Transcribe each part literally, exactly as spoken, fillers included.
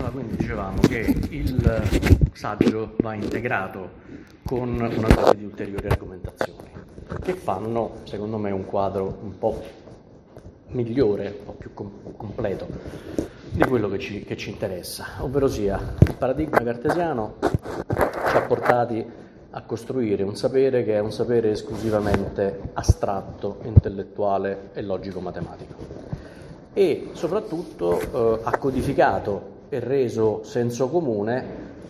quindi dicevamo che il saggio va integrato con una serie di ulteriori argomentazioni che fanno, secondo me, un quadro un po' migliore, un po' più com- completo di quello che ci, che ci interessa, ovvero sia il paradigma cartesiano ci ha portati a costruire un sapere che è un sapere esclusivamente astratto, intellettuale e logico-matematico e soprattutto eh, ha codificato e reso senso comune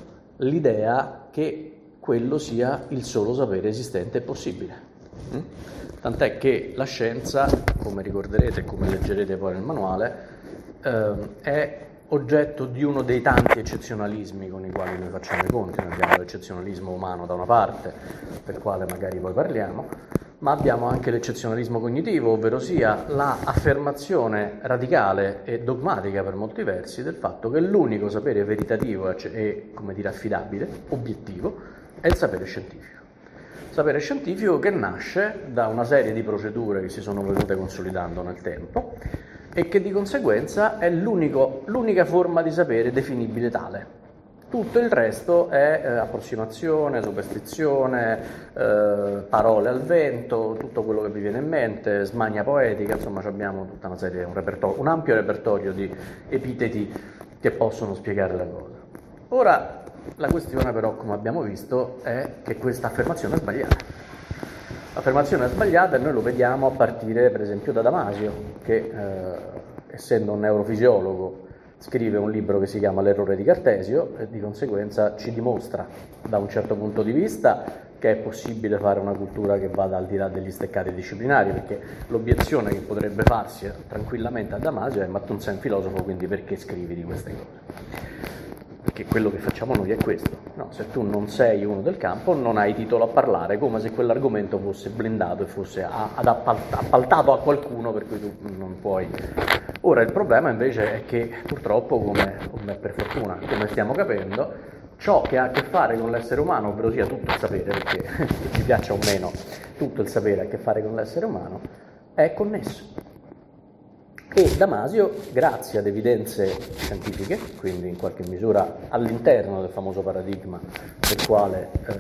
l'idea che quello sia il solo sapere esistente e possibile. Mm? Tant'è che la scienza, come ricorderete e come leggerete poi nel manuale, eh, è oggetto di uno dei tanti eccezionalismi con i quali noi facciamo i conti. Noi abbiamo l'eccezionalismo umano da una parte, del quale magari poi parliamo, ma abbiamo anche l'eccezionalismo cognitivo, ovvero sia la affermazione radicale e dogmatica per molti versi del fatto che l'unico sapere veritativo e, come dire, affidabile, obiettivo, è il sapere scientifico. Sapere scientifico che nasce da una serie di procedure che si sono venute consolidando nel tempo e che di conseguenza è l'unico, l'unica forma di sapere definibile tale. Tutto il resto è eh, approssimazione, superstizione, eh, parole al vento, tutto quello che vi viene in mente, smania poetica, insomma abbiamo tutta una serie, un, repertorio, un ampio repertorio di epiteti che possono spiegare la cosa. Ora, la questione però, come abbiamo visto, è che questa affermazione è sbagliata. L'affermazione è sbagliata e noi lo vediamo a partire per esempio da Damasio, che eh, essendo un neurofisiologo scrive un libro che si chiama L'errore di Cartesio e di conseguenza ci dimostra da un certo punto di vista che è possibile fare una cultura che vada al di là degli steccati disciplinari, perché l'obiezione che potrebbe farsi tranquillamente a Damasio è: ma tu sei un filosofo, quindi perché scrivi di queste cose? Perché quello che facciamo noi è questo, no? Se tu non sei uno del campo non hai titolo a parlare, come se quell'argomento fosse blindato e fosse ad appalt- appaltato a qualcuno per cui tu non puoi. Ora il problema invece è che purtroppo, come, come per fortuna, come stiamo capendo, ciò che ha a che fare con l'essere umano, ovvero sia tutto il sapere, perché ci piaccia o meno tutto il sapere ha a che fare con l'essere umano, è connesso. E Damasio, grazie ad evidenze scientifiche, quindi in qualche misura all'interno del famoso paradigma del quale eh,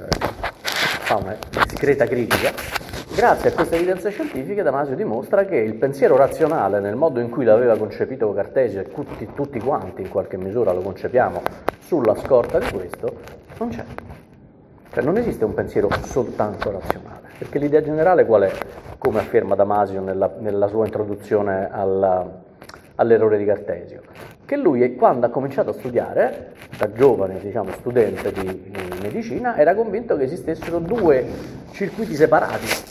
fa una discreta critica, grazie a queste evidenze scientifiche Damasio dimostra che il pensiero razionale, nel modo in cui l'aveva concepito Cartesio e tutti, tutti quanti in qualche misura lo concepiamo sulla scorta di questo, non c'è. Cioè non esiste un pensiero soltanto razionale, perché l'idea generale qual è? Come afferma Damasio nella, nella sua introduzione alla, all'errore di Cartesio, che lui quando ha cominciato a studiare, da giovane diciamo studente di, di medicina, era convinto che esistessero due circuiti separati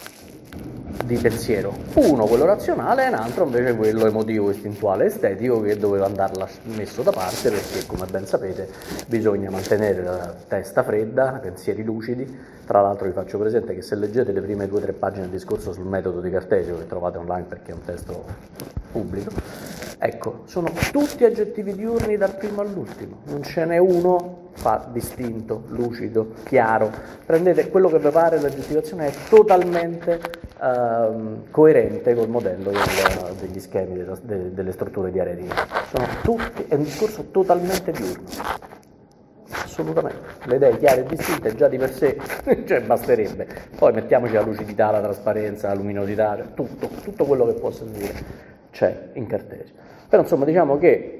di pensiero, uno quello razionale e un altro invece quello emotivo, istintuale, estetico, che doveva andarla messo da parte, perché come ben sapete bisogna mantenere la testa fredda, pensieri lucidi. Tra l'altro vi faccio presente che se leggete le prime due o tre pagine del discorso sul metodo di Cartesio, che trovate online perché è un testo pubblico, ecco, sono tutti aggettivi diurni dal primo all'ultimo, non ce n'è uno fa distinto, lucido, chiaro. Prendete quello che vi pare, l'aggettivazione è totalmente ehm, coerente col modello del, degli schemi della, de, delle strutture diaretiche. Sono tutti, è un discorso totalmente diurno. Assolutamente, le idee chiare e distinte già di per sé cioè basterebbe, poi mettiamoci la lucidità, la trasparenza, la luminosità, cioè tutto, tutto quello che posso dire c'è in Cartesio. Però insomma diciamo che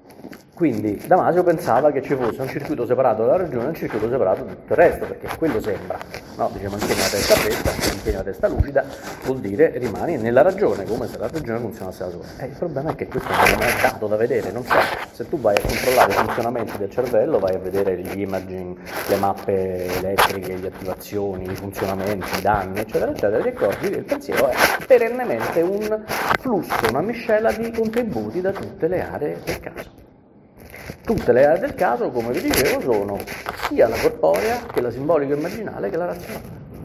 quindi Damasio pensava che ci fosse un circuito separato dalla ragione e un circuito separato da tutto il resto, perché quello sembra, no? Dice mantieni la testa fredda, mantieni la testa lucida, vuol dire rimani nella ragione, come se la ragione funzionasse da sola. E il problema è che questo non è dato da vedere, non so, se tu vai a controllare i funzionamenti del cervello, vai a vedere gli imaging, le mappe elettriche, le attivazioni, i funzionamenti, i danni, eccetera, eccetera, ti accorgi che il pensiero è perennemente un flusso, una miscela di contributi da tutte le aree del caso. Tutte le aree del caso, come vi dicevo, sono sia la corporea che la simbolica immaginale che la razionale.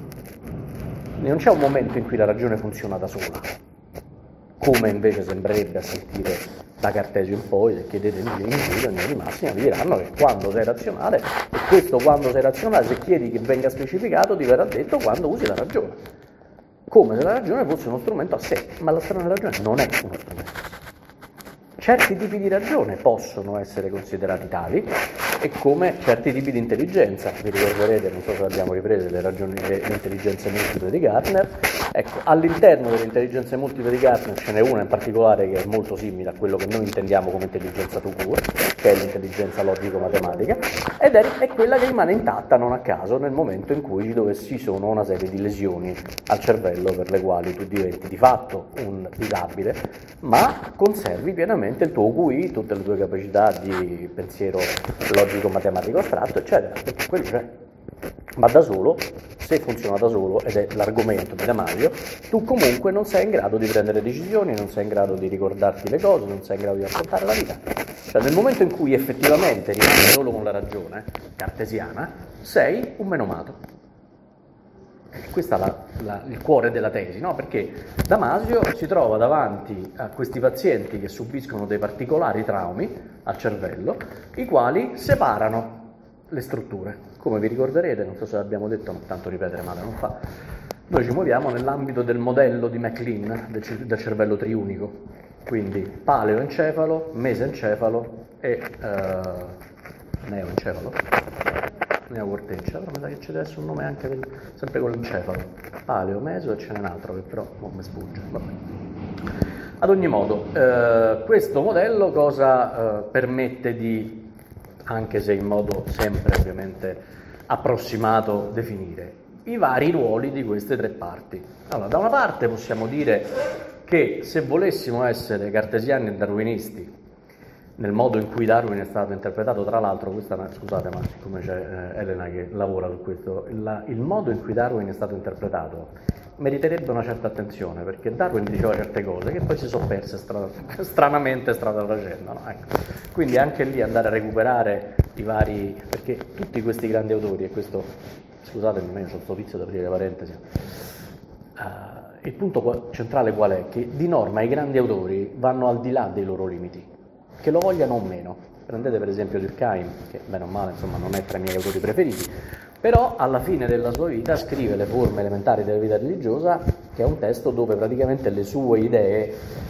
Non c'è un momento in cui la ragione funziona da sola, come invece sembrerebbe a sentire da Cartesio in poi. Se chiedete in giro, in linea di massima vi diranno che quando sei razionale, e questo quando sei razionale, se chiedi che venga specificato, ti verrà detto quando usi la ragione, come se la ragione fosse uno strumento a sé, ma la strana ragione non è uno strumento. certi tipi di ragione possono essere considerati tali, e come certi tipi di intelligenza. Vi ricorderete, non so se abbiamo ripreso, le, ragioni, le, le intelligenze multiple di Gardner. Ecco, all'interno delle intelligenze multiple di Gardner ce n'è una in particolare che è molto simile a quello che noi intendiamo come intelligenza tout court, che è l'intelligenza logico-matematica, ed è, è quella che rimane intatta non a caso nel momento in cui dove ci sono una serie di lesioni al cervello per le quali tu diventi di fatto un disabile, ma conservi pienamente il tuo U Q I, tutte le tue capacità di pensiero logico-matematico astratto, eccetera, perché quello c'è. Ma da solo, se funziona da solo, ed è l'argomento di Damasio, tu comunque non sei in grado di prendere decisioni, non sei in grado di ricordarti le cose, non sei in grado di affrontare la vita. Cioè nel momento in cui effettivamente rimani solo con la ragione cartesiana, sei un menomato. Questo è la, la, il cuore della tesi, no? Perché Damasio si trova davanti a questi pazienti che subiscono dei particolari traumi al cervello, i quali separano le strutture. Come vi ricorderete, non so se l'abbiamo detto, ma tanto ripetere male non fa, noi ci muoviamo nell'ambito del modello di MacLean del, del cervello triunico, quindi paleoencefalo, mesencefalo e uh, neoencefalo. Neocortencia, però mi sa che c'è adesso un nome anche del, sempre con l'encefalo, paleo, meso, e ce n'è un altro che però non mi sfugge. Vabbè. Ad ogni modo, eh, questo modello cosa eh, permette di, anche se in modo sempre ovviamente approssimato, definire i vari ruoli di queste tre parti. Allora, da una parte possiamo dire che se volessimo essere cartesiani e darwinisti, nel modo in cui Darwin è stato interpretato, tra l'altro, questa, scusate ma siccome c'è eh, Elena che lavora su questo, il, il modo in cui Darwin è stato interpretato meriterebbe una certa attenzione, perché Darwin diceva certe cose che poi si sono perse stra- stranamente strada facendo, no? Ecco. Quindi anche lì andare a recuperare i vari, perché tutti questi grandi autori, e questo, scusatemi, io ho questo vizio da aprire parentesi, uh, il punto centrale qual è? Che di norma i grandi autori vanno al di là dei loro limiti, che lo vogliano o meno. Prendete per esempio Durkheim, che bene o male insomma non è tra i miei autori preferiti, però alla fine della sua vita scrive Le forme elementari della vita religiosa, che è un testo dove praticamente le sue idee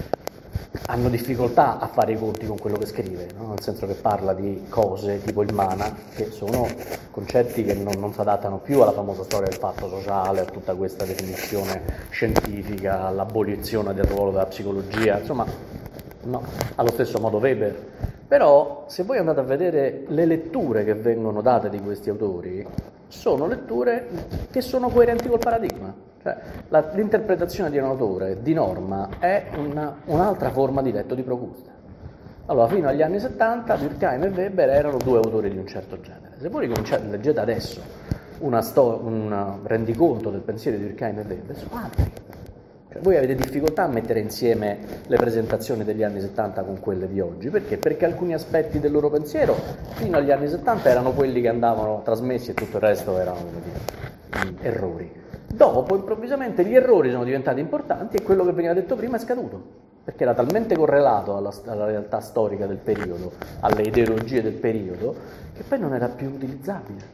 hanno difficoltà a fare i conti con quello che scrive, no? Nel senso che parla di cose tipo il mana, che sono concetti che non, non si adattano più alla famosa storia del fatto sociale, a tutta questa definizione scientifica, all'abolizione del ruolo della psicologia, insomma, no, allo stesso modo Weber. Però se voi andate a vedere le letture che vengono date di questi autori, sono letture che sono coerenti col paradigma. Cioè, la, l'interpretazione di un autore di norma è una, un'altra forma di letto di Procusta. Allora, fino agli anni settanta Durkheim e Weber erano due autori di un certo genere. Se voi ricominciate, leggete adesso una sto, un rendiconto del pensiero di Durkheim e Weber, sono altri. Voi avete difficoltà a mettere insieme le presentazioni degli anni settanta con quelle di oggi, perché? Perché alcuni aspetti del loro pensiero fino agli anni settanta erano quelli che andavano trasmessi e tutto il resto erano, come dire, errori. Dopo, improvvisamente, gli errori sono diventati importanti e quello che veniva detto prima è scaduto, perché era talmente correlato alla, alla realtà storica del periodo, alle ideologie del periodo, che poi non era più utilizzabile.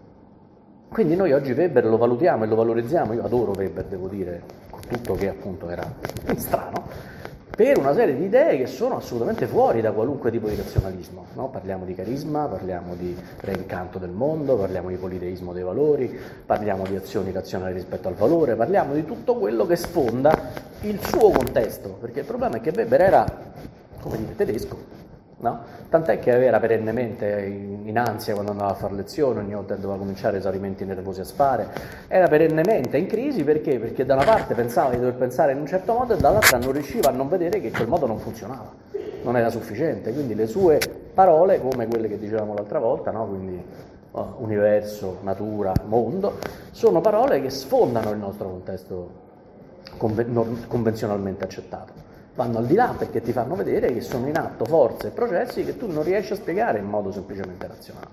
Quindi noi oggi Weber lo valutiamo e lo valorizziamo, io adoro Weber, devo dire, con tutto che appunto era strano, per una serie di idee che sono assolutamente fuori da qualunque tipo di razionalismo, no? Parliamo di carisma, parliamo di reincanto del mondo, parliamo di politeismo dei valori, parliamo di azioni razionali rispetto al valore, parliamo di tutto quello che sfonda il suo contesto, perché il problema è che Weber era, come dire, tedesco. No? Tant'è che era perennemente in, in ansia quando andava a fare lezioni, ogni volta doveva cominciare esaurimenti nervosi a spare, era perennemente in crisi perché? Perché da una parte pensava di dover pensare in un certo modo e dall'altra non riusciva a non vedere che quel modo non funzionava, non era sufficiente, quindi le sue parole, come quelle che dicevamo l'altra volta, no? Quindi oh, universo, natura, mondo, sono parole che sfondano il nostro contesto conven- convenzionalmente accettato. Vanno al di là perché ti fanno vedere che sono in atto forze e processi che tu non riesci a spiegare in modo semplicemente razionale.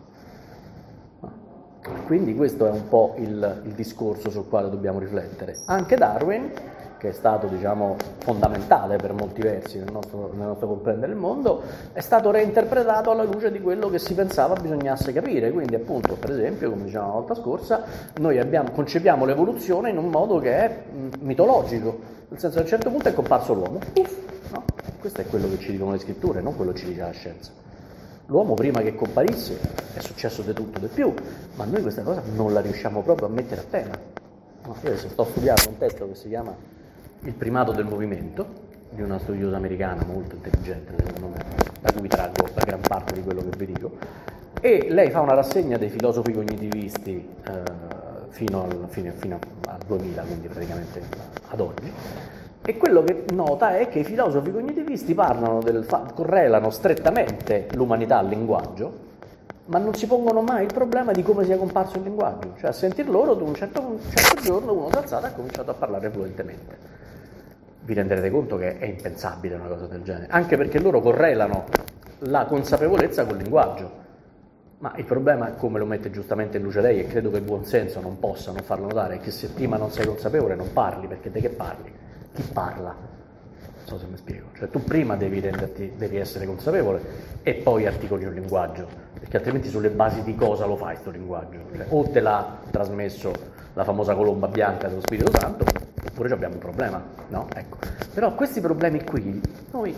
Quindi questo è un po' il, il discorso sul quale dobbiamo riflettere. Anche Darwin, che è stato, diciamo, fondamentale per molti versi nel nostro, nel nostro comprendere il mondo, è stato reinterpretato alla luce di quello che si pensava bisognasse capire. Quindi appunto, per esempio, come dicevamo la volta scorsa, noi abbiamo, concepiamo l'evoluzione in un modo che è mh, mitologico, nel senso che a un certo punto è comparso l'uomo, uff, no? questo è quello che ci dicono le scritture, non quello che ci dice la scienza. L'uomo prima che comparisse è successo di tutto di più, ma noi questa cosa non la riusciamo proprio a mettere a tema. No, io adesso sto studiando un testo che si chiama Il primato del movimento, di una studiosa americana molto intelligente, secondo me, da cui traggo la gran parte di quello che vi dico, e lei fa una rassegna dei filosofi cognitivisti eh, fino, al, fino, fino al duemila, quindi praticamente ad oggi, e quello che nota è che i filosofi cognitivisti parlano del fa- correlano strettamente l'umanità al linguaggio, ma non si pongono mai il problema di come sia comparso il linguaggio. Cioè, a sentir loro, ad un certo, un certo giorno uno si è alzato e ha cominciato a parlare fluentemente. Vi renderete conto che è impensabile una cosa del genere, anche perché loro correlano la consapevolezza col linguaggio. Ma il problema, come lo mette giustamente in luce lei, e credo che il buon senso non possa non farlo notare, è che se prima non sei consapevole non parli, perché di che parli? Chi parla? Non so se mi spiego. Cioè tu prima devi renderti, devi essere consapevole e poi articoli un linguaggio, perché altrimenti sulle basi di cosa lo fai sto linguaggio? Cioè, o te l'ha trasmesso la famosa colomba bianca dello Spirito Santo, oppure abbiamo un problema, no? Ecco. Però questi problemi qui noi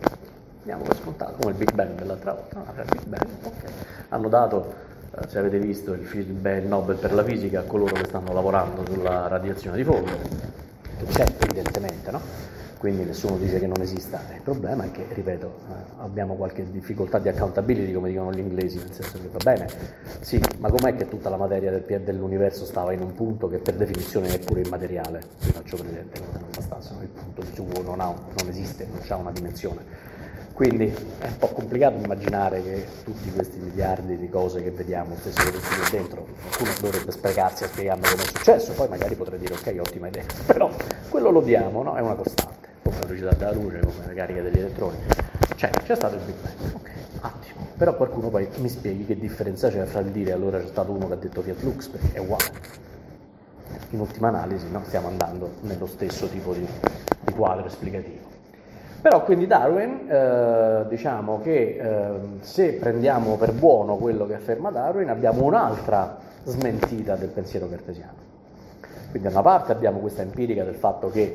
diamo per scontato, come il Big Bang dell'altra volta, no? Il Big Bang, ok. Hanno dato, eh, se avete visto, il, il Nobel per la fisica a coloro che stanno lavorando sulla radiazione di fondo, che c'è evidentemente, no? Quindi nessuno dice che non esista. Il problema è che, ripeto, eh, abbiamo qualche difficoltà di accountability, come dicono gli inglesi, nel senso che va bene, sì, ma com'è che tutta la materia del, dell'universo stava in un punto che per definizione è pure immateriale? Vi faccio presente, non abbastanza, il punto suo non, ha, non esiste, non ha una dimensione. Quindi è un po' complicato immaginare che tutti questi miliardi di cose che vediamo, stesse che lì dentro, qualcuno dovrebbe sprecarsi a spiegarmi come è successo, poi magari potrei dire ok, ottima idea, però quello lo diamo, no? È una costante, come la velocità della luce, come la carica degli elettroni. Cioè, c'è stato il Big Bang, ok, attimo, però qualcuno poi mi spieghi che differenza c'è fra il dire allora c'è stato uno che ha detto Fiat Lux, perché è uguale. In ultima analisi, no? Stiamo andando nello stesso tipo di, di quadro esplicativo. Però quindi Darwin, eh, diciamo che eh, se prendiamo per buono quello che afferma Darwin, abbiamo un'altra smentita del pensiero cartesiano. Quindi da una parte abbiamo questa empirica del fatto che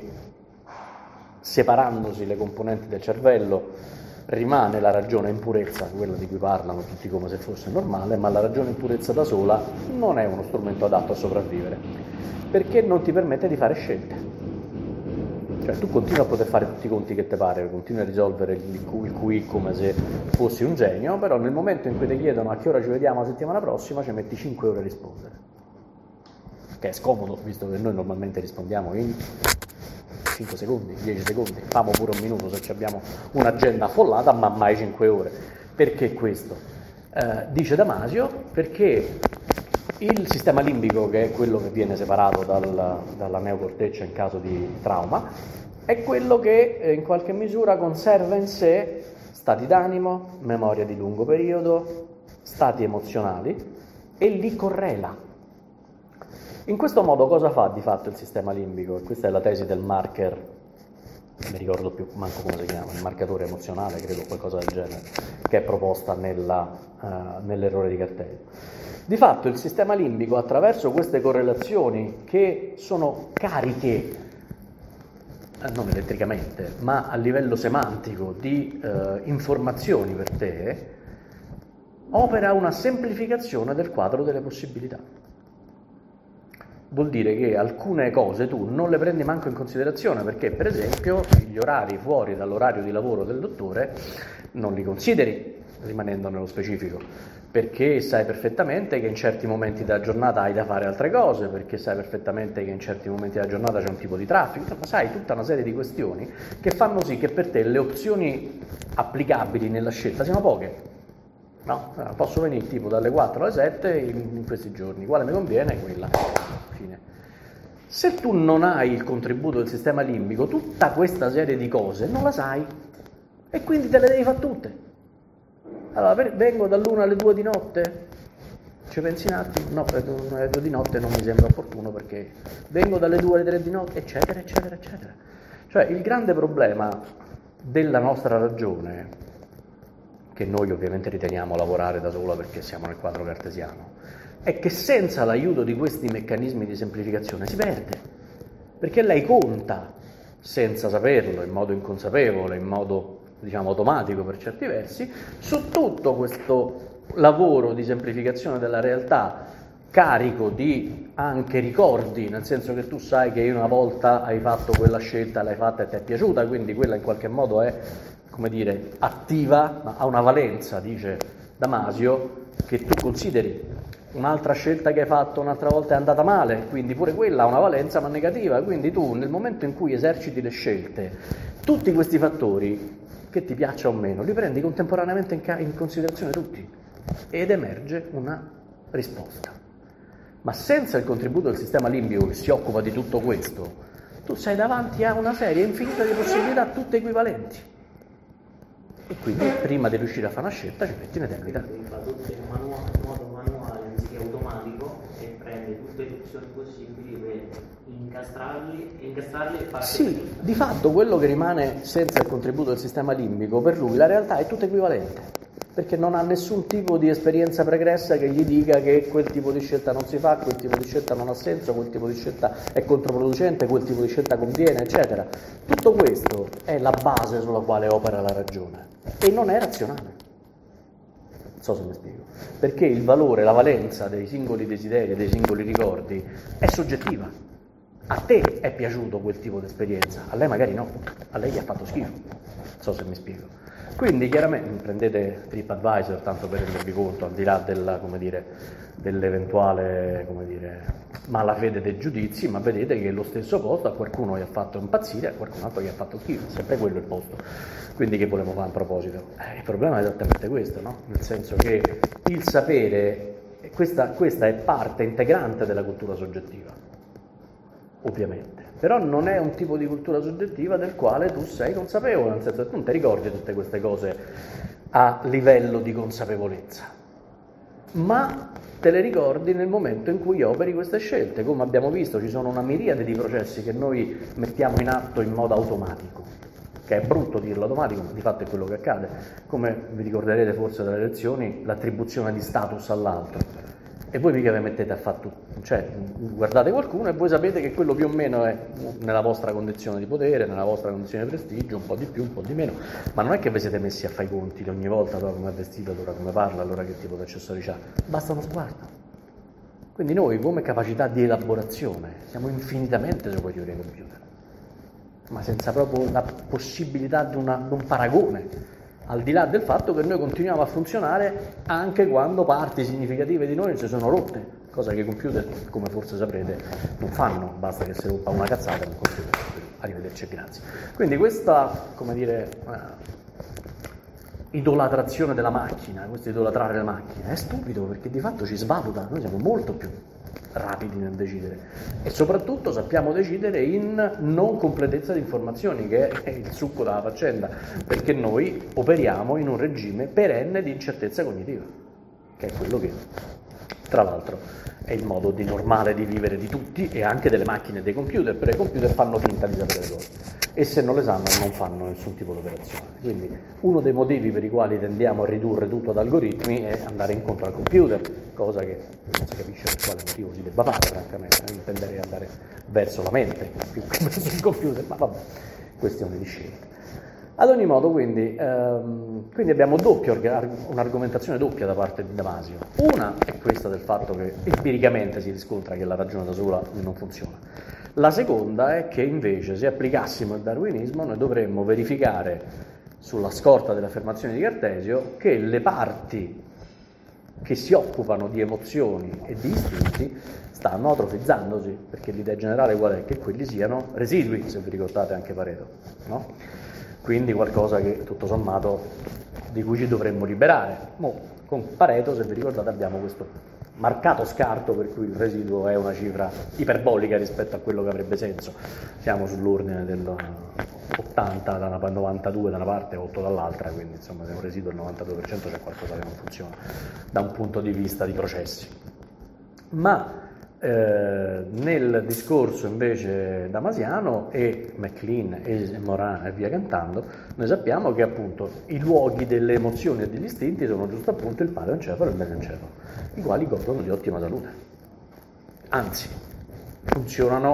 separandosi le componenti del cervello rimane la ragione in purezza, quella di cui parlano tutti come se fosse normale, ma la ragione in purezza da sola non è uno strumento adatto a sopravvivere, perché non ti permette di fare scelte. Cioè tu continui a poter fare tutti i conti che ti pare, continui a risolvere il Q I come se fossi un genio, però nel momento in cui ti chiedono a che ora ci vediamo la settimana prossima ci metti cinque ore a rispondere. Che è scomodo, visto che noi normalmente rispondiamo in cinque secondi, dieci secondi, famo pure un minuto se abbiamo un'agenda affollata, ma mai cinque ore. Perché questo? Eh, dice Damasio, perché il sistema limbico, che è quello che viene separato dal, dalla neocorteccia in caso di trauma, è quello che eh, in qualche misura conserva in sé stati d'animo, memoria di lungo periodo, stati emozionali e li correla. In questo modo cosa fa di fatto il sistema limbico? E questa è la tesi del marker, non mi ricordo più manco come si chiama, il marcatore emozionale, credo, qualcosa del genere, che è proposta nella, uh, nell'errore di Cartesio. Di fatto il sistema limbico, attraverso queste correlazioni che sono cariche, non elettricamente, ma a livello semantico di uh, informazioni per te, opera una semplificazione del quadro delle possibilità. Vuol dire che alcune cose tu non le prendi manco in considerazione, perché per esempio gli orari fuori dall'orario di lavoro del dottore non li consideri, rimanendo nello specifico, perché sai perfettamente che in certi momenti della giornata hai da fare altre cose, perché sai perfettamente che in certi momenti della giornata c'è un tipo di traffico, insomma sai tutta una serie di questioni che fanno sì che per te le opzioni applicabili nella scelta siano poche. No, posso venire tipo dalle quattro alle sette in, in questi giorni, quale mi conviene? Quella. Fine. Se tu non hai il contributo del sistema limbico, tutta questa serie di cose non la sai e quindi te le devi fare tutte. Allora, vengo dall'una alle due di notte, ci pensi un attimo? No, alle due di notte non mi sembra opportuno perché vengo dalle due alle tre di notte, eccetera, eccetera, eccetera. Cioè, il grande problema della nostra ragione, che noi ovviamente riteniamo lavorare da sola perché siamo nel quadro cartesiano, è che senza l'aiuto di questi meccanismi di semplificazione si perde, perché lei conta senza saperlo, in modo inconsapevole, in modo diciamo automatico per certi versi, su tutto questo lavoro di semplificazione della realtà, carico di anche ricordi, nel senso che tu sai che una volta hai fatto quella scelta, l'hai fatta e ti è piaciuta, quindi quella in qualche modo è, come dire, attiva, ma ha una valenza, dice Damasio, che tu consideri. Un'altra scelta che hai fatto un'altra volta è andata male, quindi pure quella ha una valenza ma negativa, quindi tu nel momento in cui eserciti le scelte, tutti questi fattori, che ti piaccia o meno, li prendi contemporaneamente in, ca- in considerazione tutti ed emerge una risposta. Ma senza il contributo del sistema limbico che si occupa di tutto questo, tu sei davanti a una serie infinita di possibilità tutte equivalenti. E quindi prima di riuscire a fare una scelta ci metti un'eternità. Fa tutto in manuale, in modo manuale, anziché automatico, e prende tutte le opzioni possibili per incastrarli, incastrarli e fare. Sì, di fatto quello che rimane senza il contributo del sistema limbico, per lui la realtà è tutta equivalente, perché non ha nessun tipo di esperienza pregressa che gli dica che quel tipo di scelta non si fa, quel tipo di scelta non ha senso, quel tipo di scelta è controproducente, quel tipo di scelta conviene, eccetera. Tutto questo è la base sulla quale opera la ragione e non è razionale. Non so se mi spiego. Perché il valore, la valenza dei singoli desideri, dei singoli ricordi è soggettiva. A te è piaciuto quel tipo di esperienza, a lei magari no, a lei gli ha fatto schifo. Non so se mi spiego. Quindi chiaramente prendete TripAdvisor tanto per rendervi conto, al di là della, come dire, dell'eventuale, come dire, malafede dei giudizi, ma vedete che lo stesso posto a qualcuno gli ha fatto impazzire, a qualcun altro gli ha fatto schifo, sempre quello il posto. Quindi che volevamo fare a proposito? Eh, il problema è esattamente questo, no? Nel senso che il sapere, questa, questa è parte integrante della cultura soggettiva, ovviamente. Però non è un tipo di cultura soggettiva del quale tu sei consapevole, nel senso che tu non ti ricordi tutte queste cose a livello di consapevolezza, ma te le ricordi nel momento in cui operi queste scelte. Come abbiamo visto, ci sono una miriade di processi che noi mettiamo in atto in modo automatico, che è brutto dirlo automatico, ma di fatto è quello che accade. Come vi ricorderete forse dalle lezioni, l'attribuzione di status all'altro. E voi mica vi mettete a fare tutto, cioè guardate qualcuno e voi sapete che quello più o meno è nella vostra condizione di potere, nella vostra condizione di prestigio, un po' di più, un po' di meno, ma non è che vi siete messi a fare i conti di ogni volta, allora come è vestito, allora come parla, allora che tipo di accessori c'ha, basta uno sguardo. Quindi noi come capacità di elaborazione siamo infinitamente superiori ai computer, ma senza proprio la possibilità di, una, di un paragone. Al di là del fatto che noi continuiamo a funzionare anche quando parti significative di noi si sono rotte, cosa che i computer, come forse saprete, non fanno, basta che si rompa una cazzata nel computer, arrivederci e grazie. Quindi questa, come dire, eh, idolatrazione della macchina, questo idolatrare le macchine, è stupido perché di fatto ci svaluta, noi siamo molto più rapidi nel decidere e soprattutto sappiamo decidere in non completezza di informazioni, che è il succo della faccenda, perché noi operiamo in un regime perenne di incertezza cognitiva, che è quello che tra l'altro è il modo di normale di vivere di tutti e anche delle macchine e dei computer, perché i computer fanno finta di sapere le cose e se non le sanno non fanno nessun tipo di operazione. Quindi uno dei motivi per i quali tendiamo a ridurre tutto ad algoritmi è andare incontro al computer, cosa che non si capisce per quale motivo si debba fare, francamente, io tenderei ad andare verso la mente più che verso il computer, ma vabbè, questione di scelta. Ad ogni modo, quindi, ehm, quindi abbiamo doppio, un'argomentazione doppia da parte di Damasio. Una è questa del fatto che empiricamente si riscontra che la ragione da sola non funziona. La seconda è che invece se applicassimo il darwinismo noi dovremmo verificare sulla scorta delle affermazioni di Cartesio che le parti che si occupano di emozioni e di istinti stanno atrofizzandosi, perché l'idea generale qual è? Che quelli siano residui, se vi ricordate anche Pareto, no? Quindi qualcosa che tutto sommato di cui ci dovremmo liberare. Mo, con Pareto, se vi ricordate, abbiamo questo marcato scarto per cui il residuo è una cifra iperbolica rispetto a quello che avrebbe senso. Siamo sull'ordine dell'ottanta da una novantadue da una parte e otto dall'altra, quindi insomma se un residuo del novantadue per cento c'è qualcosa che non funziona da un punto di vista di processi. Ma Eh, nel discorso invece damasiano e MacLean e Morin e via cantando, noi sappiamo che appunto i luoghi delle emozioni e degli istinti sono giusto appunto il paleoencefalo e il mesencefalo, i quali godono di ottima salute, anzi funzionano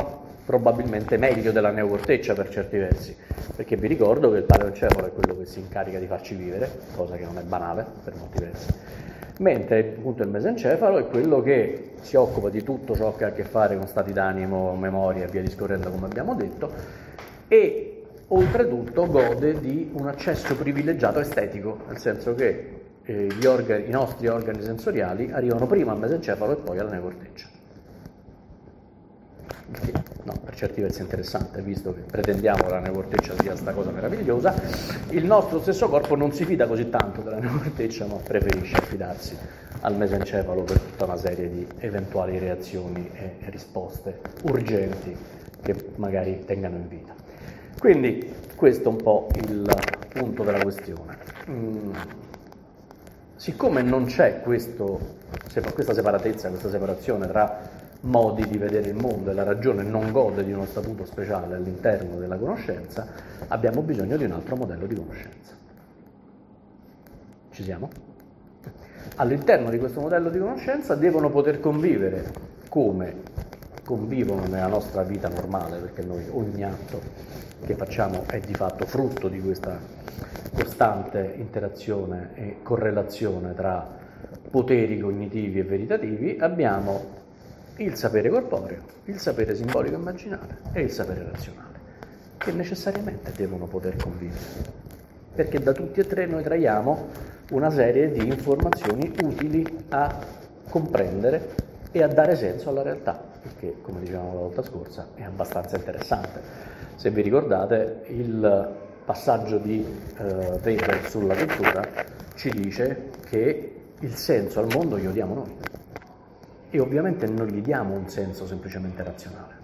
probabilmente meglio della neocorteccia per certi versi, perché vi ricordo che il paleoencefalo è quello che si incarica di farci vivere, cosa che non è banale per molti versi, mentre appunto il mesencefalo è quello che si occupa di tutto ciò che ha a che fare con stati d'animo, memoria e via discorrendo, come abbiamo detto, e oltretutto gode di un accesso privilegiato estetico, nel senso che eh, gli organi, i nostri organi sensoriali arrivano prima al mesencefalo e poi alla neocorteccia. Che, no, per certi versi è interessante, visto che pretendiamo che la neocorteccia sia questa cosa meravigliosa, il nostro stesso corpo non si fida così tanto della neocorteccia, ma preferisce affidarsi al mesencefalo per tutta una serie di eventuali reazioni e risposte urgenti che magari tengano in vita. Quindi questo è un po' il punto della questione. Mm. Siccome non c'è questo, questa separatezza, questa separazione tra modi di vedere il mondo e la ragione non gode di uno statuto speciale all'interno della conoscenza, abbiamo bisogno di un altro modello di conoscenza. Ci siamo? All'interno di questo modello di conoscenza devono poter convivere come convivono nella nostra vita normale, perché noi ogni atto che facciamo è di fatto frutto di questa costante interazione e correlazione tra poteri cognitivi e veritativi. Abbiamo il sapere corporeo, il sapere simbolico immaginario e il sapere razionale, che necessariamente devono poter convivere, perché da tutti e tre noi traiamo una serie di informazioni utili a comprendere e a dare senso alla realtà, perché, come dicevamo la volta scorsa, è abbastanza interessante. Se vi ricordate, il passaggio di eh, Weber sulla cultura ci dice che il senso al mondo glielo diamo noi. E ovviamente non gli diamo un senso semplicemente razionale,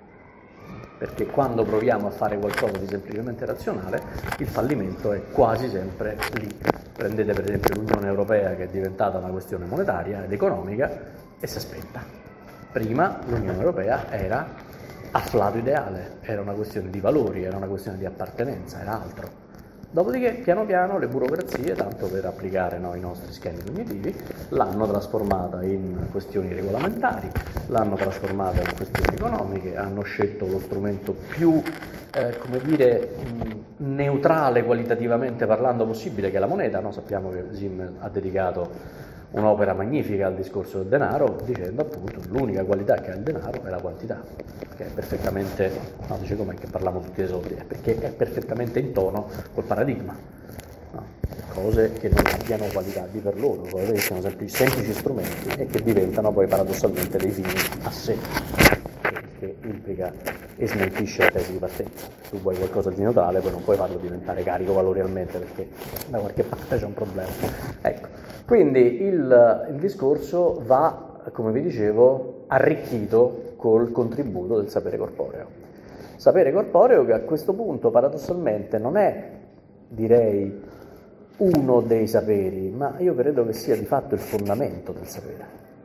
perché quando proviamo a fare qualcosa di semplicemente razionale, il fallimento è quasi sempre lì. Prendete per esempio l'Unione Europea, che è diventata una questione monetaria ed economica e si è spenta. Prima l'Unione Europea era afflato ideale, era una questione di valori, era una questione di appartenenza, era altro. Dopodiché, piano piano, le burocrazie, tanto per applicare no, i nostri schemi cognitivi, l'hanno trasformata in questioni regolamentari, l'hanno trasformata in questioni economiche, hanno scelto lo strumento più, eh, come dire, mh, neutrale qualitativamente parlando possibile, che è la moneta. No? Sappiamo che Zim ha dedicato un'opera magnifica al discorso del denaro, dicendo appunto che l'unica qualità che ha il denaro è la quantità, che è perfettamente, no, dice com'è che parliamo tutti dei soldi, è perché è perfettamente in tono col paradigma, no? Cose che non abbiano qualità di per loro, cose che siano semplici, semplici strumenti e che diventano poi paradossalmente dei fini a sé, che implica e smentisce la tesi di partenza. Se tu vuoi qualcosa di neutrale, poi non puoi farlo diventare carico valorialmente, perché da qualche parte c'è un problema. Ecco, quindi il, il discorso va, come vi dicevo, arricchito col contributo del sapere corporeo. Sapere corporeo che a questo punto paradossalmente non è, direi, uno dei saperi, ma io credo che sia di fatto il fondamento del sapere,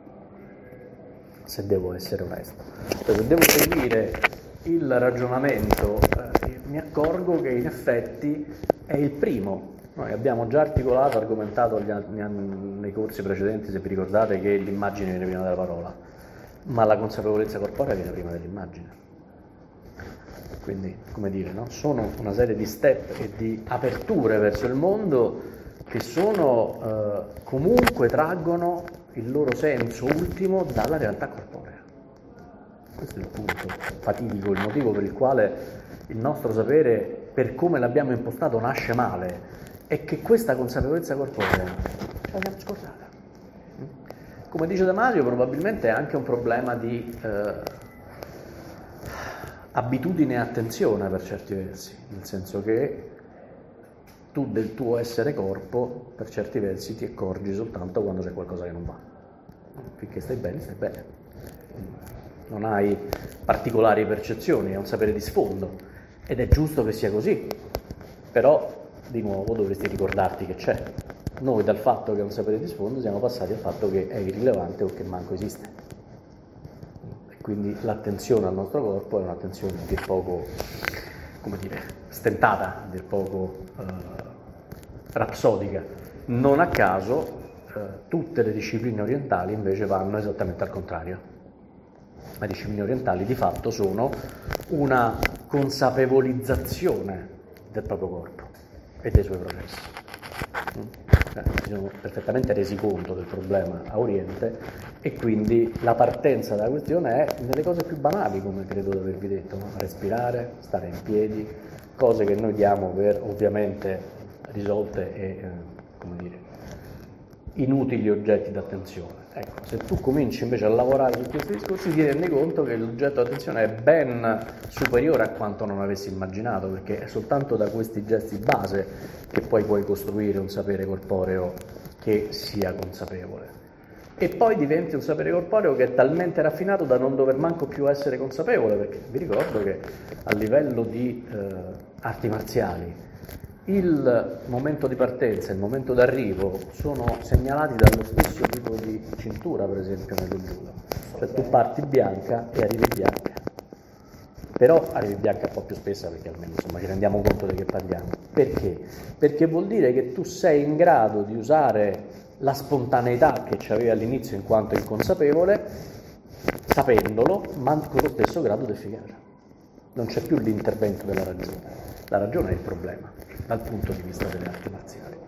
se devo essere onesto. Cioè, se devo seguire il ragionamento, eh, mi accorgo che in effetti è il primo. Noi abbiamo già articolato, argomentato gli anni, nei corsi precedenti, se vi ricordate, che l'immagine viene prima della parola, ma la consapevolezza corporea viene prima dell'immagine. Quindi, come dire, no? Sono una serie di step e di aperture verso il mondo che sono, eh, comunque traggono il loro senso ultimo dalla realtà corporea. Questo è il punto fatidico, il motivo per il quale il nostro sapere, per come l'abbiamo impostato, nasce male, è che questa consapevolezza corporea ce l'abbiamo scordata. Come dice Damasio, probabilmente è anche un problema di eh, abitudine e attenzione per certi versi, nel senso che tu del tuo essere corpo, per certi versi, ti accorgi soltanto quando c'è qualcosa che non va. Finché stai bene, stai bene. Non hai particolari percezioni, è un sapere di sfondo, ed è giusto che sia così, però di nuovo dovresti ricordarti che c'è. Noi dal fatto che è un sapere di sfondo siamo passati al fatto che è irrilevante o che manco esiste. E quindi l'attenzione al nostro corpo è un'attenzione a dir poco, come dire, stentata, a dir poco eh, rapsodica. Non a caso eh, tutte le discipline orientali invece vanno esattamente al contrario. le discipline orientali di fatto sono una consapevolizzazione del proprio corpo e dei suoi processi. Eh, si sono perfettamente resi conto del problema a Oriente e quindi la partenza della questione è nelle cose più banali, come credo di avervi detto, no? Respirare, stare in piedi, cose che noi diamo per ovviamente risolte e, eh, come dire, inutili oggetti d'attenzione. Ecco, se tu cominci invece a lavorare su questi discorsi ti rendi conto che l'oggetto d'attenzione è ben superiore a quanto non avessi immaginato, perché è soltanto da questi gesti base che poi puoi costruire un sapere corporeo che sia consapevole. E poi diventi un sapere corporeo che è talmente raffinato da non dover manco più essere consapevole, perché vi ricordo che a livello di eh, arti marziali il momento di partenza e il momento d'arrivo sono segnalati dallo stesso tipo di cintura, per esempio nello judo. Cioè tu parti bianca e arrivi bianca, però arrivi bianca un po' più spessa, perché almeno insomma ci rendiamo conto di che parliamo. Perché? Perché vuol dire che tu sei in grado di usare la spontaneità che c'avevi all'inizio in quanto inconsapevole, sapendolo, ma con lo stesso grado di efficacia. Non c'è più l'intervento della ragione. La ragione è il problema dal punto di vista delle arti marziali,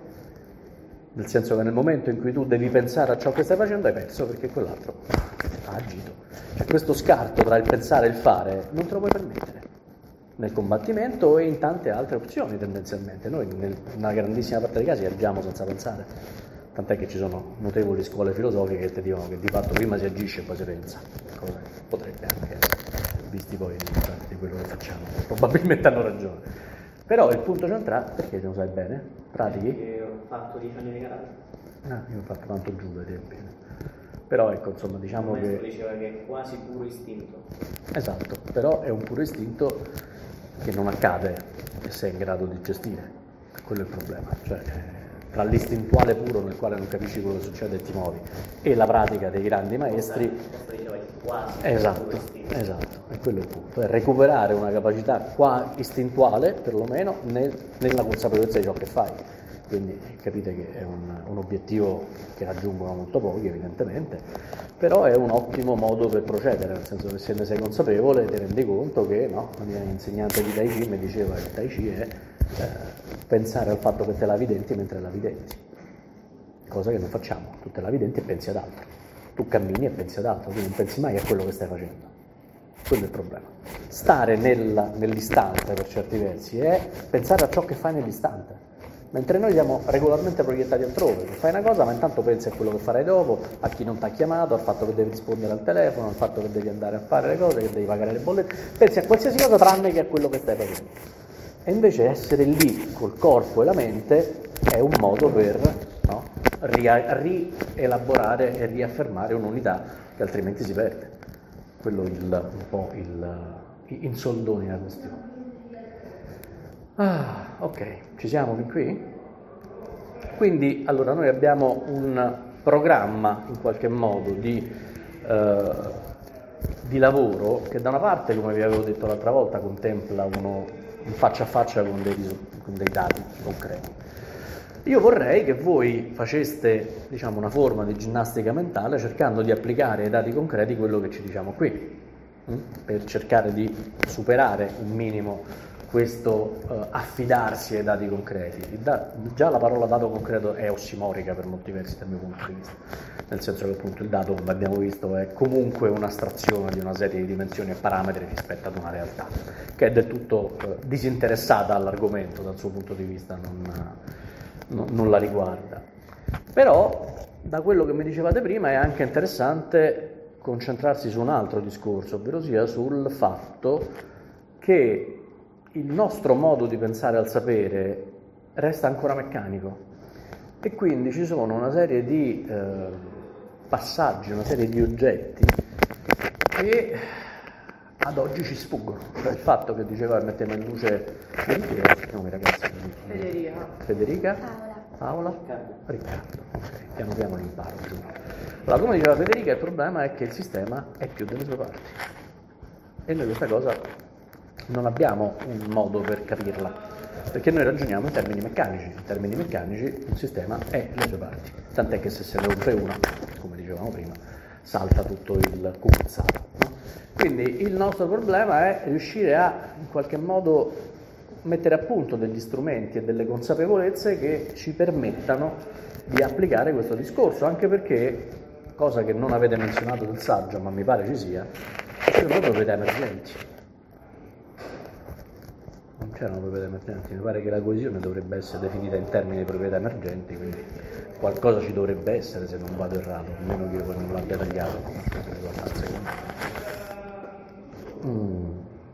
nel senso che nel momento in cui tu devi pensare a ciò che stai facendo hai perso, perché quell'altro ha agito. Cioè, questo scarto tra il pensare e il fare non te lo puoi permettere nel combattimento e in tante altre opzioni tendenzialmente. Noi nel, nella grandissima parte dei casi agiamo senza pensare, tant'è che ci sono notevoli scuole filosofiche che ti dicono che di fatto prima si agisce e poi si pensa, cosa che potrebbe anche essere, visti poi i risultati di quello che facciamo, probabilmente hanno ragione. Però il punto centrale, perché lo sai bene? Pratichi? Perché ho fatto dieci anni di karate. Ah, io ho fatto tanto giù ai tempi. Però ecco, insomma, diciamo Il che... maestro diceva che è quasi puro istinto. Esatto, però è un puro istinto che non accade se sei in grado di gestire. Quello è il problema. Cioè, tra l'istintuale puro nel quale non capisci quello che succede e ti muovi e la pratica dei grandi maestri... Quasi esatto, esatto, e quello è il punto, è recuperare una capacità qua istintuale, perlomeno, nel, nella consapevolezza di ciò che fai. Quindi capite che è un, un obiettivo che raggiungono molto pochi, evidentemente, però è un ottimo modo per procedere, nel senso che se ne sei consapevole ti rendi conto che, no, la mia insegnante di Tai Chi mi diceva che il Tai Chi è eh, pensare al fatto che te lavi i denti mentre lavi i denti, cosa che non facciamo, tu te lavi i denti e pensi ad altro. Tu cammini e pensi ad altro, tu non pensi mai a quello che stai facendo. Quello è il problema. Stare nella, nell'istante, per certi versi, è pensare a ciò che fai nell'istante. Mentre noi siamo regolarmente proiettati altrove. Fai una cosa, ma intanto pensi a quello che farai dopo, a chi non ti ha chiamato, al fatto che devi rispondere al telefono, al fatto che devi andare a fare le cose, che devi pagare le bollette. Pensi a qualsiasi cosa tranne che a quello che stai facendo. E invece essere lì col corpo e la mente è un modo per... no? rielaborare e riaffermare un'unità che altrimenti si perde. Quello è il, un po' il, in soldoni la questione. Ah, ok, ci siamo fin qui? Quindi, allora, noi abbiamo un programma, in qualche modo, di, eh, di lavoro che da una parte, come vi avevo detto l'altra volta, contempla uno in faccia a faccia con dei, con dei dati concreti. Io vorrei che voi faceste, diciamo, una forma di ginnastica mentale cercando di applicare ai dati concreti quello che ci diciamo qui, mh? per cercare di superare un minimo questo uh, affidarsi ai dati concreti. Da- già la parola dato concreto è ossimorica per molti versi dal mio punto di vista, nel senso che appunto il dato, come abbiamo visto, è comunque un'astrazione di una serie di dimensioni e parametri rispetto ad una realtà, che è del tutto uh, disinteressata all'argomento dal suo punto di vista, non... No, non la riguarda. Però da quello che mi dicevate prima è anche interessante concentrarsi su un altro discorso, ovvero sia sul fatto che il nostro modo di pensare al sapere resta ancora meccanico e quindi ci sono una serie di eh, passaggi, una serie di oggetti che ad oggi ci sfuggono. Cioè il fatto che diceva, metteva in luce i ragazzi, Federica. Federica, Paola, Riccardo. Riccardo. Ok, piano piano li imparo giù. Allora, come diceva Federica, il problema è che il sistema è più delle sue parti e noi questa cosa non abbiamo un modo per capirla, perché noi ragioniamo in termini meccanici. In termini meccanici il sistema è le sue parti, tant'è che se se ne rompe una, come dicevamo prima, salta tutto il cucuzzato, no? Quindi il nostro problema è riuscire a, in qualche modo, mettere a punto degli strumenti e delle consapevolezze che ci permettano di applicare questo discorso, anche perché, cosa che non avete menzionato del saggio, ma mi pare ci sia, ci sono proprietà emergenti. Non c'erano proprietà emergenti, mi pare che la coesione dovrebbe essere definita in termini di proprietà emergenti, quindi qualcosa ci dovrebbe essere, se non vado errato, almeno che io poi non l'abbia tagliato. Mm.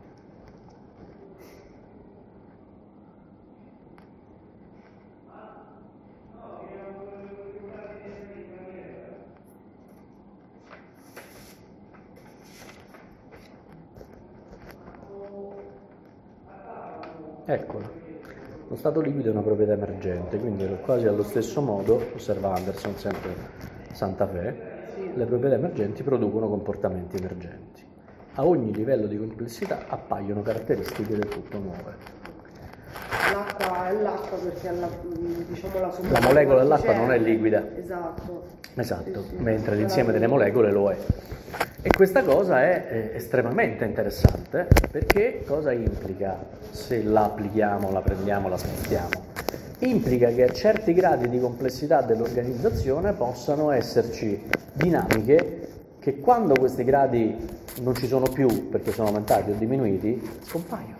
Eccola. Lo stato liquido è una proprietà emergente, quindi quasi allo stesso modo, osserva Anderson, sempre Santa Fe, le proprietà emergenti producono comportamenti emergenti. A ogni livello di complessità appaiono caratteristiche del tutto nuove. L'acqua è l'acqua perché la, diciamo, la, la molecola dell'acqua non è liquida. Esatto. Esatto, sì, sì. Mentre l'insieme delle molecole lo è. E questa cosa è, è estremamente interessante, perché cosa implica se la applichiamo, la prendiamo, la spostiamo? Implica che a certi gradi di complessità dell'organizzazione possano esserci dinamiche che, quando questi gradi non ci sono più perché sono aumentati o diminuiti, scompaiono.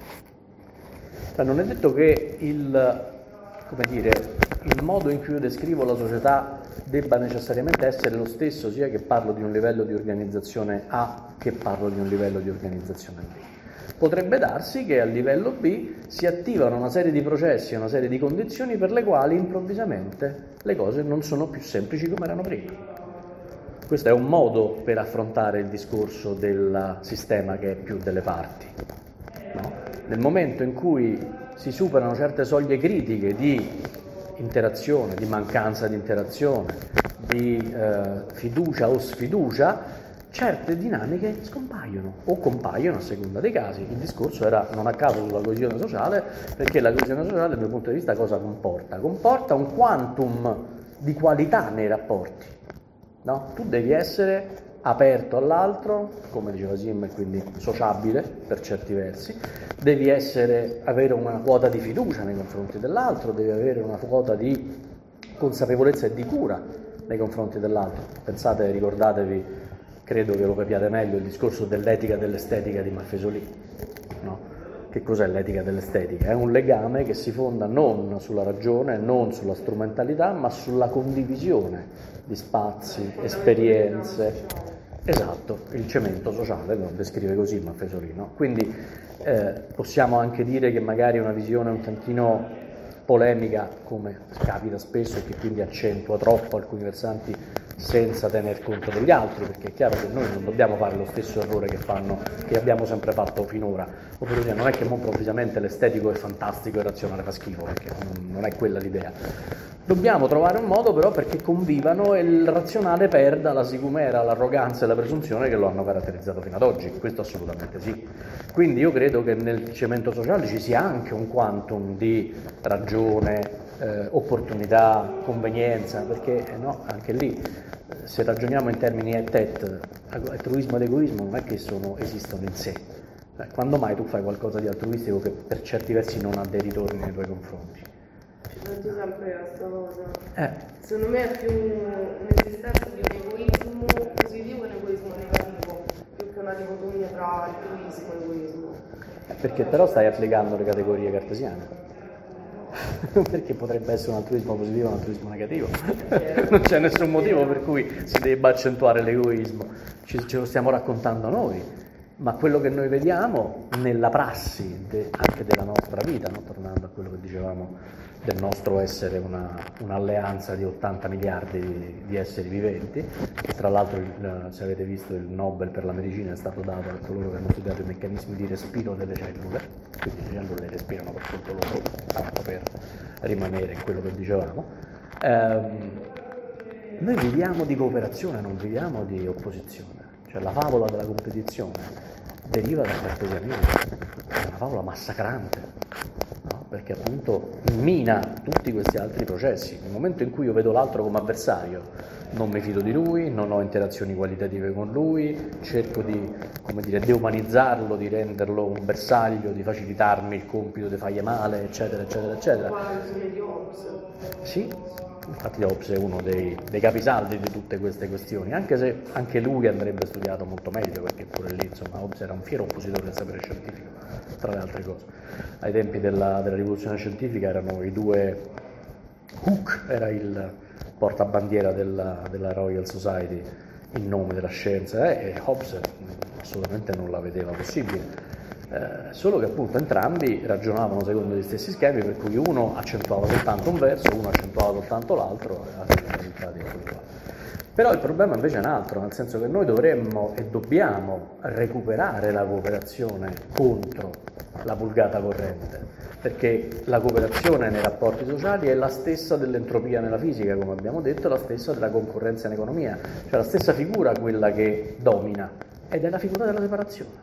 Cioè, non è detto che il, come dire, il modo in cui io descrivo la società debba necessariamente essere lo stesso, sia che parlo di un livello di organizzazione A che parlo di un livello di organizzazione B. Potrebbe darsi che a livello B si attivano una serie di processi, una serie di condizioni per le quali improvvisamente le cose non sono più semplici come erano prima. Questo è un modo per affrontare il discorso del sistema che è più delle parti, no? Nel momento in cui si superano certe soglie critiche di interazione, di mancanza di interazione, di eh, fiducia o sfiducia, certe dinamiche scompaiono o compaiono a seconda dei casi. Il discorso era non a caso sulla coesione sociale, perché la coesione sociale dal mio punto di vista cosa comporta? Comporta un quantum di qualità nei rapporti, no? Tu devi essere aperto all'altro, come diceva Sim, quindi sociabile per certi versi, devi essere, avere una quota di fiducia nei confronti dell'altro, devi avere una quota di consapevolezza e di cura nei confronti dell'altro. Pensate, ricordatevi, credo che lo capiate meglio, il discorso dell'etica e dell'estetica di Maffesoli, no? Che cos'è l'etica dell'estetica? È un legame che si fonda non sulla ragione, non sulla strumentalità, ma sulla condivisione di spazi, esperienze. Esatto, il cemento sociale lo descrive così Maffesoli, no? Quindi eh, possiamo anche dire che magari una visione un tantino polemica, come capita spesso, e che quindi accentua troppo alcuni versanti senza tener conto degli altri, perché è chiaro che noi non dobbiamo fare lo stesso errore che fanno, che abbiamo sempre fatto finora, ovvero dire, non è che improvvisamente l'estetico è fantastico e il razionale fa schifo, perché non è quella l'idea. Dobbiamo trovare un modo però perché convivano e il razionale perda la sicumera, l'arroganza e la presunzione che lo hanno caratterizzato fino ad oggi, questo assolutamente sì. Quindi io credo che nel cemento sociale ci sia anche un quantum di ragione, eh, opportunità, convenienza, perché eh, no, anche lì, se ragioniamo in termini et-et, altruismo ed egoismo non è che sono, esistono in sé. Cioè, quando mai tu fai qualcosa di altruistico che per certi versi non ha dei ritorni nei tuoi confronti? Sento sempre questa cosa. Eh. Secondo me è più un'esistenza di un egoismo positivo e un egoismo negativo, più che una dicotomia tra altruismo e egoismo. Perché però stai applicando le categorie cartesiane. Perché potrebbe essere un altruismo positivo e un altruismo negativo. Non c'è nessun motivo per cui si debba accentuare l'egoismo. Ci, ce lo stiamo raccontando noi, ma quello che noi vediamo nella prassi de, anche della nostra vita, no? Tornando a quello che dicevamo del nostro essere una, un'alleanza di ottanta miliardi di, di esseri viventi, e tra l'altro il, se avete visto il Nobel per la medicina è stato dato a coloro che hanno studiato i meccanismi di respiro delle cellule, quindi le cellule respirano per conto loro, tanto per rimanere in quello che dicevamo. Ehm, noi viviamo di cooperazione, non viviamo di opposizione, cioè la favola della competizione deriva dal cartesianesimo, è una favola massacrante. No? perché appunto mina tutti questi altri processi. Nel momento in cui io vedo l'altro come avversario, non mi fido di lui, non ho interazioni qualitative con lui, cerco di, come dire, deumanizzarlo, di renderlo un bersaglio, di facilitarmi il compito di fargli male, eccetera, eccetera, eccetera. Sì, infatti Hobbes è uno dei, dei capisaldi di tutte queste questioni, anche se anche lui andrebbe studiato molto meglio, perché pure lì, insomma, Hobbes era un fiero oppositore del sapere scientifico, tra le altre cose. Ai tempi della, della rivoluzione scientifica erano i due, Hooke era il portabandiera della, della Royal Society in nome della scienza, eh, e Hobbes assolutamente non la vedeva possibile. Eh, solo che appunto entrambi ragionavano secondo gli stessi schemi, per cui uno accentuava soltanto un verso, uno accentuava soltanto l'altro, e alla fine i risultati sono qua. Però il problema invece è un altro, nel senso che noi dovremmo e dobbiamo recuperare la cooperazione contro la vulgata corrente, perché la cooperazione nei rapporti sociali è la stessa dell'entropia nella fisica, come abbiamo detto, è la stessa della concorrenza in economia, cioè la stessa figura quella che domina, ed è la figura della separazione.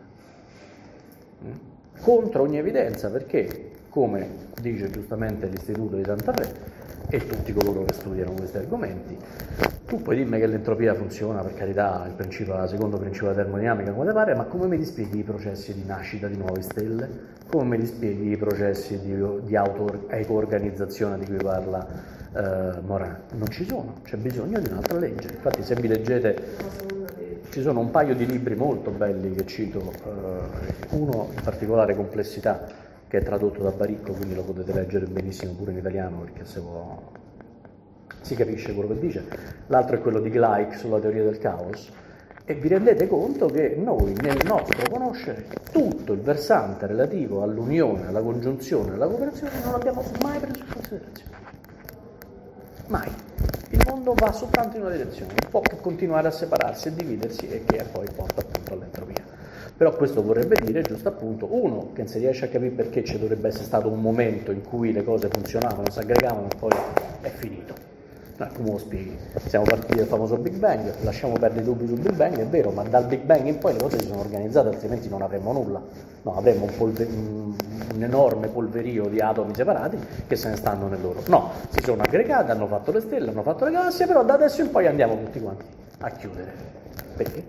Contro ogni evidenza, perché, come dice giustamente l'Istituto di Santa Fe e tutti coloro che studiano questi argomenti, tu puoi dirmi che l'entropia funziona, per carità, il principio, il secondo principio della termodinamica, come te pare, ma come mi dispieghi i processi di nascita di nuove stelle? Come mi dispieghi i processi di, di auto-eco-organizzazione di cui parla eh, Morin? Non ci sono, c'è bisogno di un'altra legge. Infatti, se vi leggete, ci sono un paio di libri molto belli che cito, eh, uno in particolare Complessità, che è tradotto da Baricco, quindi lo potete leggere benissimo pure in italiano, perché se può, si capisce quello che dice. L'altro è quello di Gleich sulla teoria del caos, e vi rendete conto che noi nel nostro conoscere tutto il versante relativo all'unione, alla congiunzione, alla cooperazione non l'abbiamo mai preso in considerazione. Mai. Il mondo va soltanto in una direzione, non può continuare a separarsi e dividersi, e che poi porta appunto all'entropia. Però questo vorrebbe dire, giusto appunto, uno, che non si riesce a capire perché ci dovrebbe essere stato un momento in cui le cose funzionavano, si aggregavano e poi è finito. No, come lo spieghi? Siamo partiti dal famoso Big Bang, lasciamo perdere i dubbi sul Big Bang, è vero, ma dal Big Bang in poi le cose si sono organizzate, altrimenti non avremmo nulla. No, avremmo un, polver- un enorme polverio di atomi separati che se ne stanno nel loro. No, si sono aggregati, hanno fatto le stelle, hanno fatto le galassie, però da adesso in poi andiamo tutti quanti a chiudere. Perché?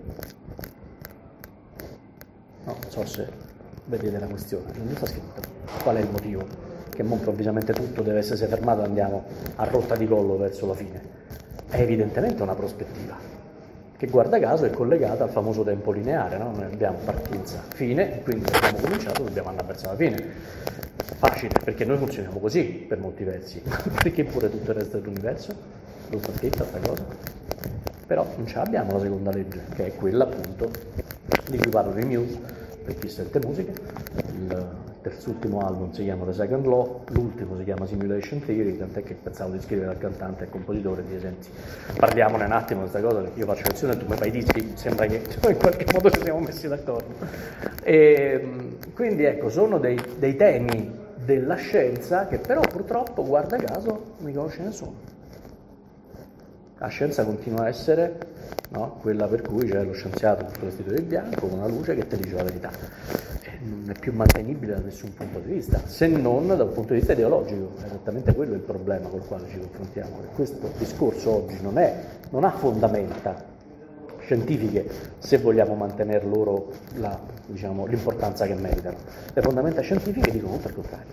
No, non so se vedete la questione, non sta scritto qual è il motivo che improvvisamente tutto deve essersi fermato e andiamo a rotta di collo verso la fine. È evidentemente una prospettiva che, guarda caso, è collegata al famoso tempo lineare, no? Noi abbiamo partenza, fine, quindi abbiamo cominciato, dobbiamo andare verso la fine. Facile, perché noi funzioniamo così per molti versi, perché pure tutto il resto dell'universo non sta scritta questa cosa. Però non ce l'abbiamo la seconda legge, che è quella appunto di cui parlo di Muse, per chi sente musica. Il terzultimo album si chiama The Second Law, l'ultimo si chiama Simulation Theory, tant'è che pensavo di scrivere al cantante e compositore e di senti, parliamone un attimo di questa cosa, perché io faccio lezione e tu mi fai i dischi, sembra che in qualche modo ci siamo messi d'accordo. E quindi ecco, sono dei, dei temi della scienza che però purtroppo, guarda caso, non conosce nessuno. La scienza continua a essere, no, quella per cui c'è lo scienziato tutto vestito di bianco con una luce che ti dice la verità. E non è più mantenibile da nessun punto di vista, se non da un punto di vista ideologico. È esattamente quello il problema col quale ci confrontiamo, che questo discorso oggi non, è, non ha fondamenta scientifiche, se vogliamo mantenere loro la, diciamo, l'importanza che meritano. Le fondamenta scientifiche dicono tutto il contrario.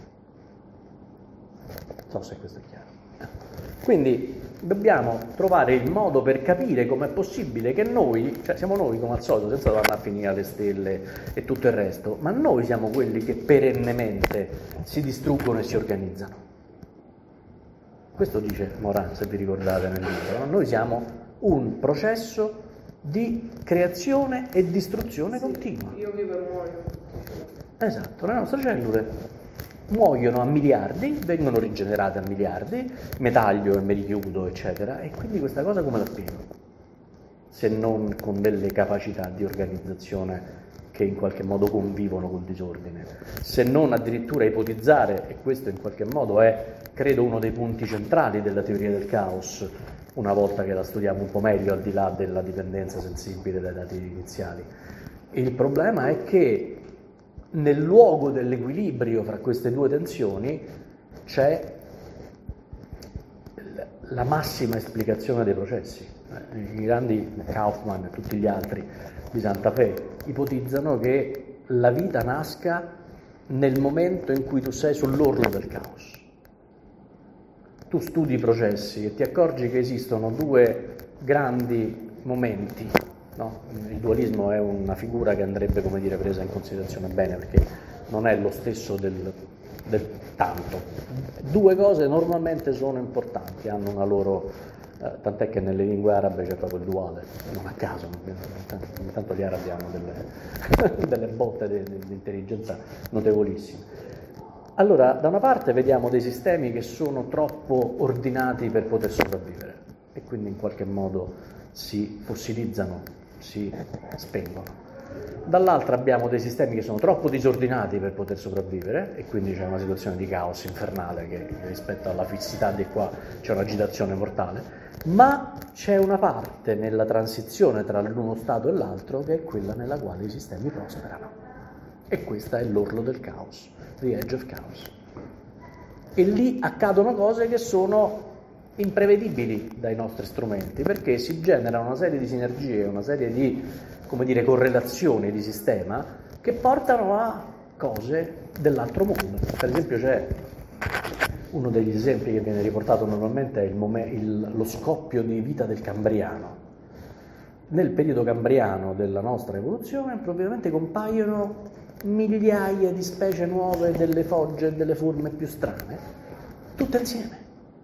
Non so se questo è chiaro. Quindi dobbiamo trovare il modo per capire com'è possibile che noi, cioè siamo noi come al solito, senza andare a finire alle stelle e tutto il resto, ma noi siamo quelli che perennemente si distruggono e si organizzano. Questo dice Morin, se vi ricordate nel libro, no? Noi siamo un processo di creazione e distruzione sì, continua. Io vivo e muoio. Esatto, le nostre cellule muoiono a miliardi, vengono rigenerate a miliardi, metaglio e me li chiudo, eccetera, e quindi questa cosa come la spiego? Se non con delle capacità di organizzazione che in qualche modo convivono col disordine, se non addirittura ipotizzare, e questo in qualche modo è, credo, uno dei punti centrali della teoria del caos, una volta che la studiamo un po' meglio, al di là della dipendenza sensibile dai dati iniziali. Il problema è che nel luogo dell'equilibrio fra queste due tensioni c'è la massima esplicazione dei processi. I grandi Kaufman e tutti gli altri di Santa Fe ipotizzano che la vita nasca nel momento in cui tu sei sull'orlo del caos. Tu studi i processi e ti accorgi che esistono due grandi momenti, no? Il dualismo è una figura che andrebbe, come dire, presa in considerazione bene, perché non è lo stesso del, del tanto. Due cose normalmente sono importanti, hanno una loro, eh, tant'è che nelle lingue arabe c'è proprio il duale, non a caso, ogni tanto gli arabi hanno delle, delle botte di, di, di intelligenza notevolissime. Allora, da una parte vediamo dei sistemi che sono troppo ordinati per poter sopravvivere e quindi in qualche modo si fossilizzano, si spengono. Dall'altra abbiamo dei sistemi che sono troppo disordinati per poter sopravvivere e quindi c'è una situazione di caos infernale che rispetto alla fissità di qua c'è un'agitazione mortale, ma c'è una parte nella transizione tra l'uno stato e l'altro che è quella nella quale i sistemi prosperano e questa è l'orlo del caos, the edge of chaos. E lì accadono cose che sono imprevedibili dai nostri strumenti perché si genera una serie di sinergie, una serie di, come dire, correlazioni di sistema che portano a cose dell'altro mondo. Per esempio c'è uno degli esempi che viene riportato normalmente è il momen- il, lo scoppio di vita del Cambriano. Nel periodo cambriano della nostra evoluzione improvvisamente compaiono migliaia di specie nuove delle fogge e delle forme più strane, tutte insieme.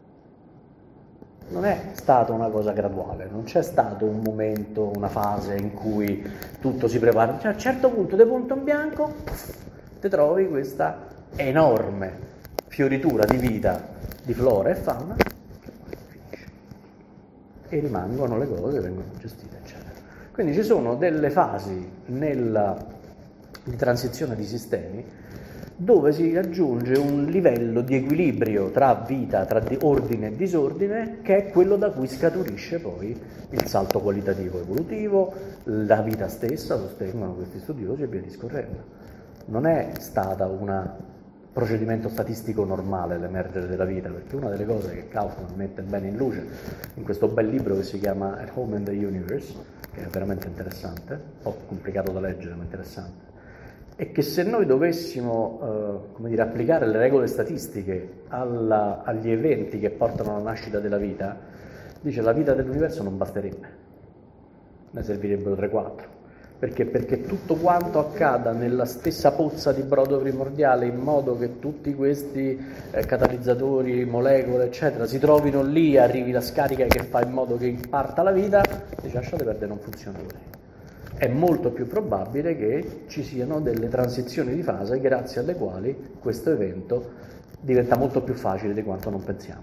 Non è stata una cosa graduale, non c'è stato un momento, una fase in cui tutto si prepara. Cioè, a un certo punto, di punto in bianco, ti trovi questa enorme fioritura di vita, di flora e fauna, che poi finisce. E rimangono le cose che vengono gestite, eccetera. Quindi ci sono delle fasi nella, di transizione di sistemi dove si raggiunge un livello di equilibrio tra vita, tra ordine e disordine, che è quello da cui scaturisce poi il salto qualitativo evolutivo, la vita stessa, sostengono questi studiosi e via discorrendo. Non è stata un procedimento statistico normale l'emergere della vita, perché una delle cose che Kaufman mette bene in luce in questo bel libro che si chiama At Home in the Universe, che è veramente interessante, un po' complicato da leggere ma interessante, è che se noi dovessimo eh, come dire, applicare le regole statistiche alla, agli eventi che portano alla nascita della vita, dice la vita dell'universo non basterebbe, ne servirebbero tre quattro. Perché? Perché tutto quanto accada nella stessa pozza di brodo primordiale in modo che tutti questi eh, catalizzatori, molecole, eccetera, si trovino lì, arrivi la scarica che fa in modo che parta la vita, dice lasciate perdere, non funziona così. È molto più probabile che ci siano delle transizioni di fase grazie alle quali questo evento diventa molto più facile di quanto non pensiamo.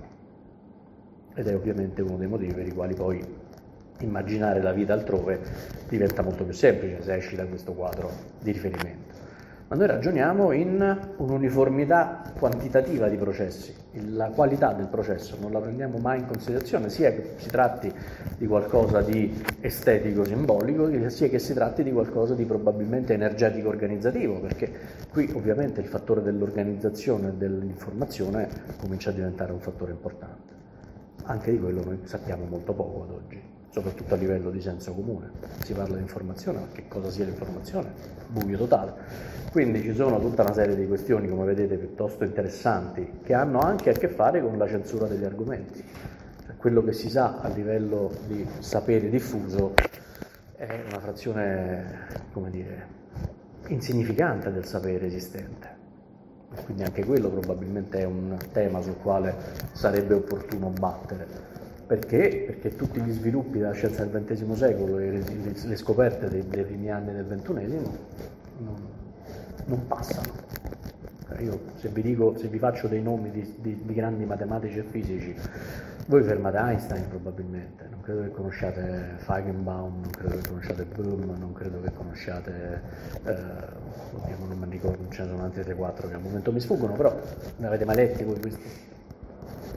Ed è ovviamente uno dei motivi per i quali poi immaginare la vita altrove diventa molto più semplice se esci da questo quadro di riferimento. Ma noi ragioniamo in un'uniformità quantitativa di processi, la qualità del processo non la prendiamo mai in considerazione, sia che si tratti di qualcosa di estetico simbolico, sia che si tratti di qualcosa di probabilmente energetico organizzativo, perché qui ovviamente il fattore dell'organizzazione e dell'informazione comincia a diventare un fattore importante. Anche di quello noi sappiamo molto poco ad oggi, soprattutto a livello di senso comune. Si parla di informazione, ma che cosa sia l'informazione? Buio totale. Quindi ci sono tutta una serie di questioni, come vedete, piuttosto interessanti, che hanno anche a che fare con la censura degli argomenti. Cioè, quello che si sa a livello di sapere diffuso è una frazione, come dire, insignificante del sapere esistente. Quindi anche quello probabilmente è un tema sul quale sarebbe opportuno battere. Perché? Perché tutti gli sviluppi della scienza del ventesimo secolo e le, le scoperte dei, dei primi anni del ventunesimo non, non passano. Io se vi dico, se vi faccio dei nomi di, di, di grandi matematici e fisici, voi fermate Einstein probabilmente, non credo che conosciate Feigenbaum, non credo che conosciate Bohm, non credo che conosciate, eh, oddio, non mi ricordo, ce ne sono altri tre quattro che al momento mi sfuggono, però ne avete mai letti voi questi?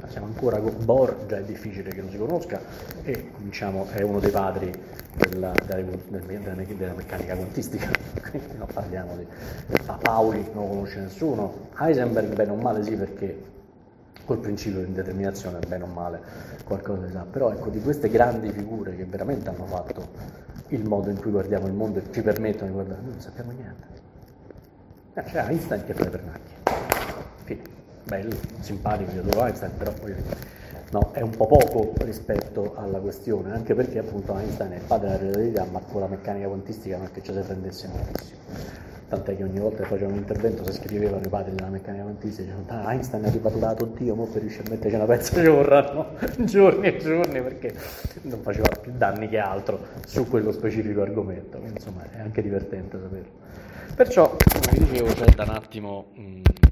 siamo ancora con Bohr, già è difficile che non si conosca, e diciamo è uno dei padri della, della, della, della meccanica quantistica, quindi non parliamo di Pauli, non lo conosce nessuno, Heisenberg bene o male sì, perché col principio di indeterminazione bene o male qualcosa si sa, però ecco, di queste grandi figure che veramente hanno fatto il modo in cui guardiamo il mondo e ci permettono di guardare, noi non sappiamo niente. Eh, c'è Einstein che fa le pernacchie, fine, bello, simpatico, io adoro Einstein, però voglio dire, no, è un po' poco rispetto alla questione, anche perché appunto Einstein è il padre della relatività, ma con la meccanica quantistica non è che ci si prendesse moltissimo. Tant'è che ogni volta che facevano un intervento, se scrivevano i padri della meccanica quantistica, dicevano, ah, Einstein è ribaturato Dio, mo per riuscire a metterci una pezza ci vorranno giorni e giorni, perché non faceva più danni che altro su quello specifico argomento. Quindi, insomma, è anche divertente saperlo. Perciò, come vi dicevo, c'è da un attimo mh,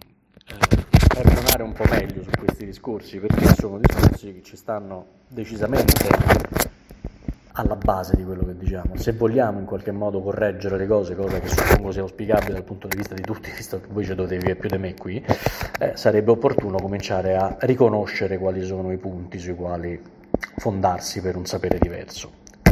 eh, ragionare un po' meglio su questi discorsi, perché sono discorsi che ci stanno decisamente alla base di quello che diciamo. Se vogliamo in qualche modo correggere le cose, cosa che suppongo sia auspicabile dal punto di vista di tutti, visto che voi ci dovete vivere più di me qui, eh, sarebbe opportuno cominciare a riconoscere quali sono i punti sui quali fondarsi per un sapere diverso.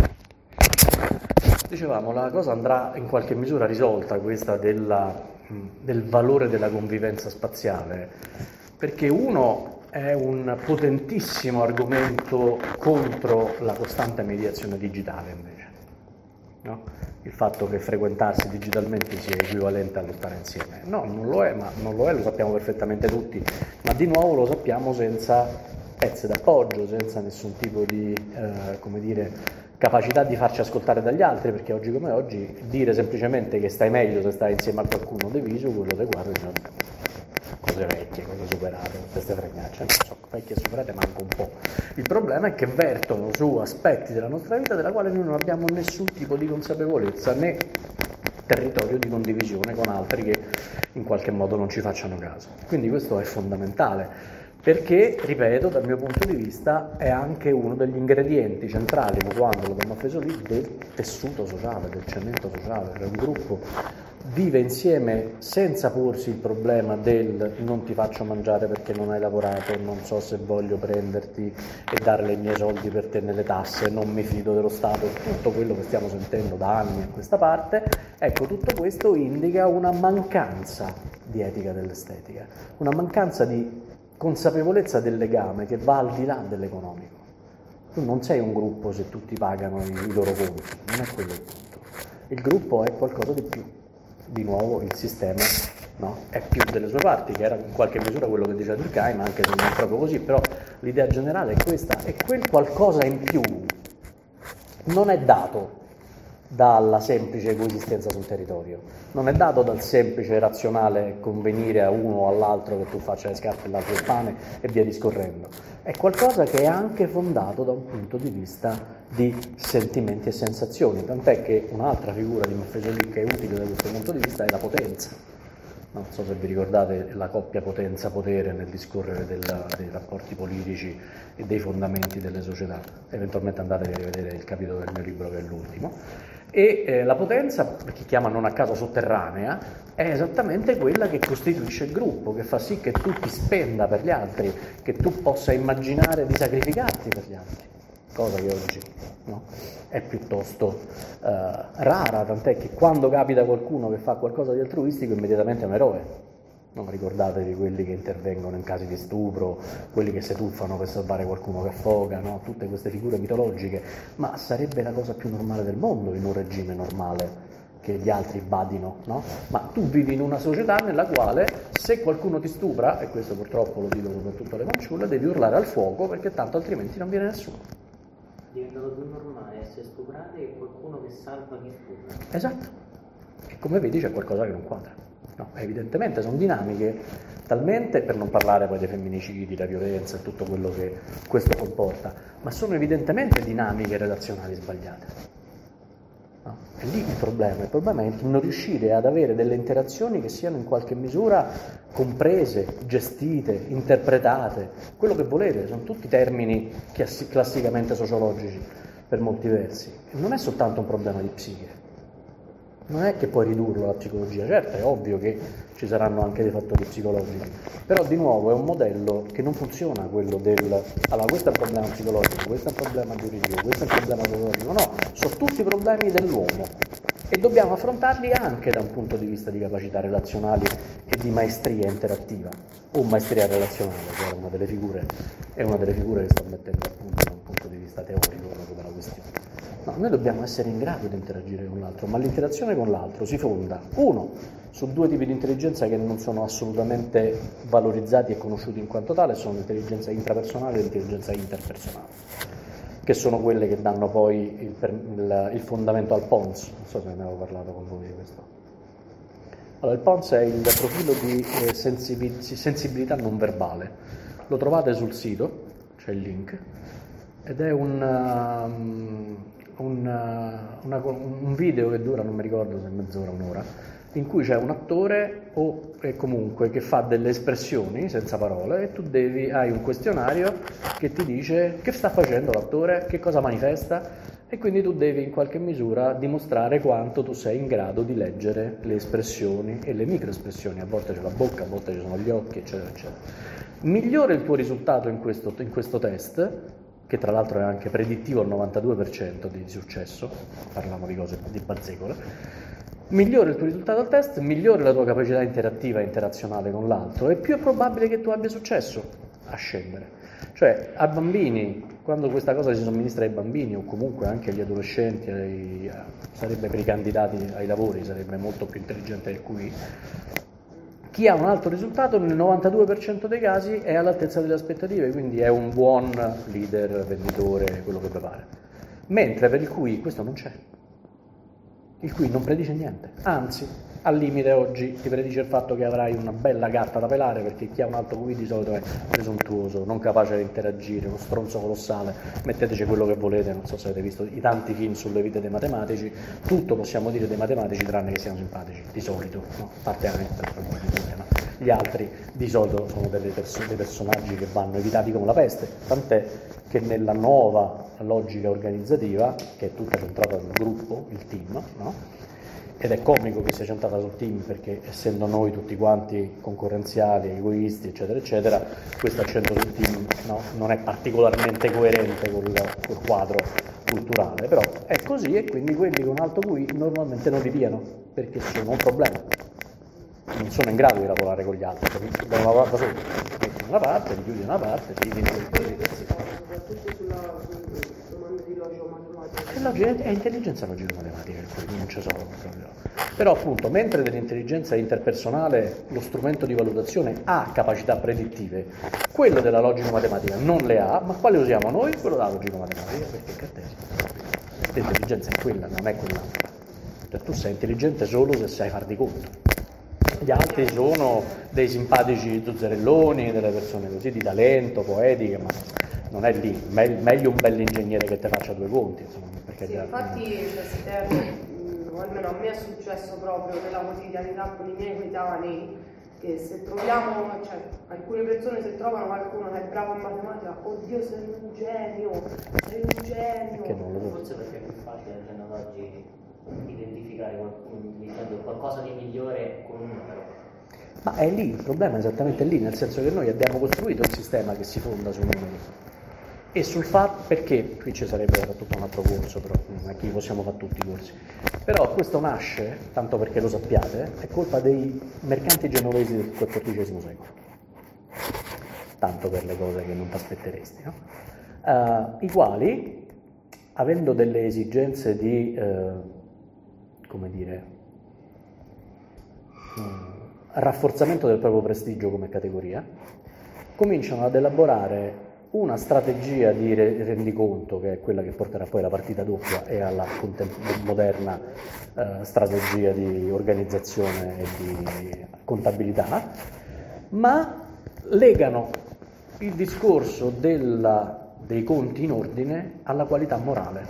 Dicevamo, la cosa andrà in qualche misura risolta, questa della, del valore della convivenza spaziale, perché uno è un potentissimo argomento contro la costante mediazione digitale, invece, no? Il fatto che frequentarsi digitalmente sia equivalente allo stare insieme. No, non lo è, ma non lo è, lo sappiamo perfettamente tutti, ma di nuovo lo sappiamo senza pezze d'appoggio, senza nessun tipo di, eh, come dire, capacità di farci ascoltare dagli altri, perché oggi come oggi dire semplicemente che stai meglio se stai insieme a qualcuno di viso, quello te guarda e dice cose vecchie, cose superate, queste fregnacce, non so, vecchie e superate manco un po'. Il problema è che vertono su aspetti della nostra vita della quale noi non abbiamo nessun tipo di consapevolezza né territorio di condivisione con altri che in qualche modo non ci facciano caso. Quindi questo è fondamentale, perché, ripeto, dal mio punto di vista è anche uno degli ingredienti centrali, quando lo abbiamo preso lì, del tessuto sociale, del cemento sociale, del gruppo. Vive insieme senza porsi il problema del non ti faccio mangiare perché non hai lavorato, non so se voglio prenderti e dare i miei soldi per te nelle tasse, non mi fido dello Stato, tutto quello che stiamo sentendo da anni a questa parte. Ecco, tutto questo indica una mancanza di etica dell'estetica, una mancanza di consapevolezza del legame che va al di là dell'economico. Tu non sei un gruppo se tutti pagano i, i loro conti, non è quello il punto. Il gruppo è qualcosa di più. Di nuovo il sistema, no, è più delle sue parti, che era in qualche misura quello che diceva Durkheim, anche se non è proprio così, però l'idea generale è questa, e quel qualcosa in più non è dato dalla semplice coesistenza sul territorio, non è dato dal semplice razionale convenire a uno o all'altro che tu faccia le scarpe e l'altro il pane e via discorrendo. È qualcosa che è anche fondato da un punto di vista di sentimenti e sensazioni, tant'è che un'altra figura di Maffesoli che è utile da questo punto di vista è la potenza. Non so se vi ricordate la coppia potenza-potere nel discorrere della, dei rapporti politici e dei fondamenti delle società. Eventualmente andate a rivedere il capitolo del mio libro che è l'ultimo. E eh, la potenza, che chiama non a caso sotterranea, è esattamente quella che costituisce il gruppo, che fa sì che tu ti spenda per gli altri, che tu possa immaginare di sacrificarti per gli altri, cosa che oggi, no, è piuttosto eh, rara, tant'è che quando capita qualcuno che fa qualcosa di altruistico immediatamente è un eroe. Non ricordatevi quelli che intervengono in casi di stupro, quelli che si tuffano per salvare qualcuno che affoga, no? Tutte queste figure mitologiche, ma sarebbe la cosa più normale del mondo in un regime normale che gli altri badino, no? Ma tu vivi in una società nella quale se qualcuno ti stupra, e questo purtroppo lo dico soprattutto alle fanciulle, devi urlare al fuoco perché tanto altrimenti non viene nessuno. È diventato più normale essere stuprati che qualcuno che salva chi stupra. Esatto, e come vedi c'è qualcosa che non quadra. No, evidentemente sono dinamiche talmente, per non parlare poi dei femminicidi, la violenza e tutto quello che questo comporta, ma sono evidentemente dinamiche relazionali sbagliate. No? È lì il problema, il problema è non riuscire ad avere delle interazioni che siano in qualche misura comprese, gestite, interpretate, quello che volete, sono tutti termini classicamente sociologici per molti versi. E non è soltanto un problema di psiche. Non è che puoi ridurlo alla psicologia, certo è ovvio che ci saranno anche dei fattori psicologici, però di nuovo è un modello che non funziona quello del allora questo è un problema psicologico, questo è un problema giuridico, questo è un problema psicologico, no, sono tutti problemi dell'uomo e dobbiamo affrontarli anche da un punto di vista di capacità relazionali e di maestria interattiva o maestria relazionale, che è una delle figure, è una delle figure che sto mettendo a punto da un punto di vista teorico della questione. No, noi dobbiamo essere in grado di interagire con l'altro, ma l'interazione con l'altro si fonda, uno, su due tipi di intelligenza che non sono assolutamente valorizzati e conosciuti in quanto tale, sono l'intelligenza intrapersonale e l'intelligenza interpersonale, che sono quelle che danno poi il, il, il fondamento al P O N S, non so se ne avevo parlato con voi di questo. Allora, il P O N S è il profilo di eh, sensibil- sensibilità non verbale, lo trovate sul sito, c'è il link, ed è un... Um, Un, una, un video che dura, non mi ricordo se è mezz'ora o un'ora, in cui c'è un attore o eh, comunque che fa delle espressioni senza parole e tu devi, hai un questionario che ti dice che sta facendo l'attore, che cosa manifesta e quindi tu devi in qualche misura dimostrare quanto tu sei in grado di leggere le espressioni e le microespressioni, a volte c'è la bocca, a volte ci sono gli occhi, eccetera, eccetera. Migliore il tuo risultato in questo, in questo test, che tra l'altro è anche predittivo al novantadue per cento di successo, parliamo di cose di bazzecole, migliore il tuo risultato al test, migliore la tua capacità interattiva e interazionale con l'altro e più è probabile che tu abbia successo a scendere. Cioè, a bambini, quando questa cosa si somministra ai bambini o comunque anche agli adolescenti, ai, sarebbe per i candidati ai lavori, sarebbe molto più intelligente del Q I, chi ha un alto risultato nel novantadue per cento dei casi è all'altezza delle aspettative, quindi è un buon leader, venditore, quello che vi pare. Mentre per il Q I questo non c'è. Il Q I non predice niente, anzi, al limite oggi ti predice il fatto che avrai una bella gatta da pelare, perché chi ha un alto Q I di solito è presuntuoso, non capace di interagire, uno stronzo colossale, metteteci quello che volete, non so se avete visto i tanti film sulle vite dei matematici, tutto possiamo dire dei matematici tranne che siano simpatici, di solito, no? A parte ma gli altri di solito sono delle perso- dei personaggi che vanno evitati come la peste, tant'è che nella nuova logica organizzativa, che è tutta centrata sul gruppo, il team, no? Ed è comico che sia centrata sul team perché essendo noi tutti quanti concorrenziali, egoisti, eccetera, eccetera, questo accento sul team no, non è particolarmente coerente col, col quadro culturale, però è così e quindi quelli con alto Q I normalmente non li piano perché sono un problema, non sono in grado di lavorare con gli altri, da una parte solo, metti una parte, li chiudi una parte, ti vieni soprattutto sulla domanda di logico-matematica. è intelligenza logico-matematica, non ci sono proprio. Però appunto, mentre dell'intelligenza interpersonale lo strumento di valutazione ha capacità predittive, quello della logico-matematica non le ha, ma quale usiamo noi? Quello della logico-matematica, perché è cartesio. L'intelligenza è quella, non è quell'altra. Cioè, tu sei intelligente solo se sai far di conto. Gli altri sono dei simpatici zuzzerelloni, delle persone così di talento, poetiche, ma non è lì. Me- meglio un bell'ingegnere che te faccia due conti, insomma, perché sì, già, infatti, cioè, si teme, o almeno a me è successo proprio nella quotidianità con i miei coetanei, che se troviamo, cioè, alcune persone se trovano qualcuno che è bravo in matematica, oddio sei un genio, sei un genio. Che non lo so. Forse perché è più facile al giorno d'oggi identificare qualcuno, dicendo qualcosa di migliore con un numero. Ma è lì, il problema è esattamente lì, nel senso che noi abbiamo costruito un sistema che si fonda sui numeri e sul fatto, perché qui ci sarebbe da tutto un altro corso, però non è che possiamo fare tutti i corsi, però questo nasce, tanto perché lo sappiate, è colpa dei mercanti genovesi del quattordicesimo secolo, tanto per le cose che non ti aspetteresti, no? Uh, i quali, avendo delle esigenze di, uh, come dire, um, rafforzamento del proprio prestigio come categoria, cominciano ad elaborare una strategia di rendiconto, che è quella che porterà poi alla partita doppia e alla moderna eh, strategia di organizzazione e di contabilità, ma legano il discorso della, dei conti in ordine alla qualità morale.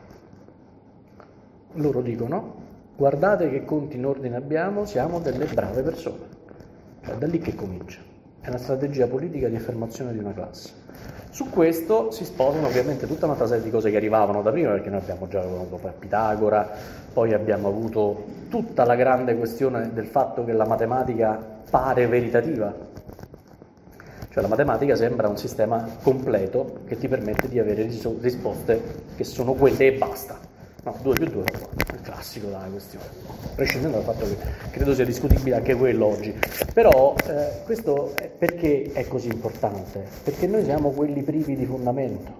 Loro dicono: guardate che conti in ordine abbiamo, siamo delle brave persone. Cioè, da lì che comincia. È una strategia politica di affermazione di una classe. Su questo si sposano ovviamente tutta un'altra serie di cose che arrivavano da prima, perché noi abbiamo già avuto Pitagora, poi abbiamo avuto tutta la grande questione del fatto che la matematica pare veritativa. Cioè la matematica sembra un sistema completo che ti permette di avere risposte che sono quelle e basta. No, due più due, il classico della questione, prescindendo dal fatto che credo sia discutibile anche quello oggi. Però eh, questo è perché è così importante? Perché noi siamo quelli privi di fondamento.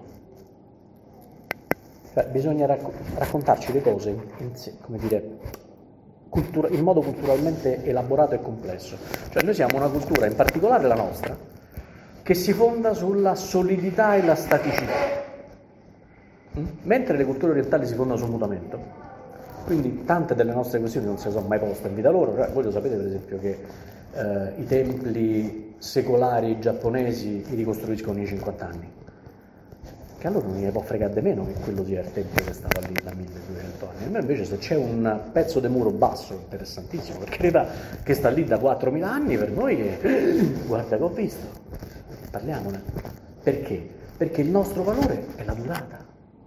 Cioè, bisogna racco- raccontarci le cose in, come dire, cultura, in modo culturalmente elaborato e complesso. Cioè noi siamo una cultura, in particolare la nostra, che si fonda sulla solidità e la staticità. Mentre le culture orientali si fondano sul mutamento, quindi tante delle nostre questioni non si sono mai poste in vita loro. Cioè, voi lo sapete per esempio che eh, i templi secolari giapponesi li ricostruiscono in cinquanta anni, che a loro non ne può fregare di meno che quello sia il tempio che stava lì da milleduecento anni. A noi invece se c'è un pezzo di muro basso interessantissimo, per carità, che sta lì da quattromila anni, per noi è guarda che ho visto, parliamone. Perché? Perché il nostro valore è la durata.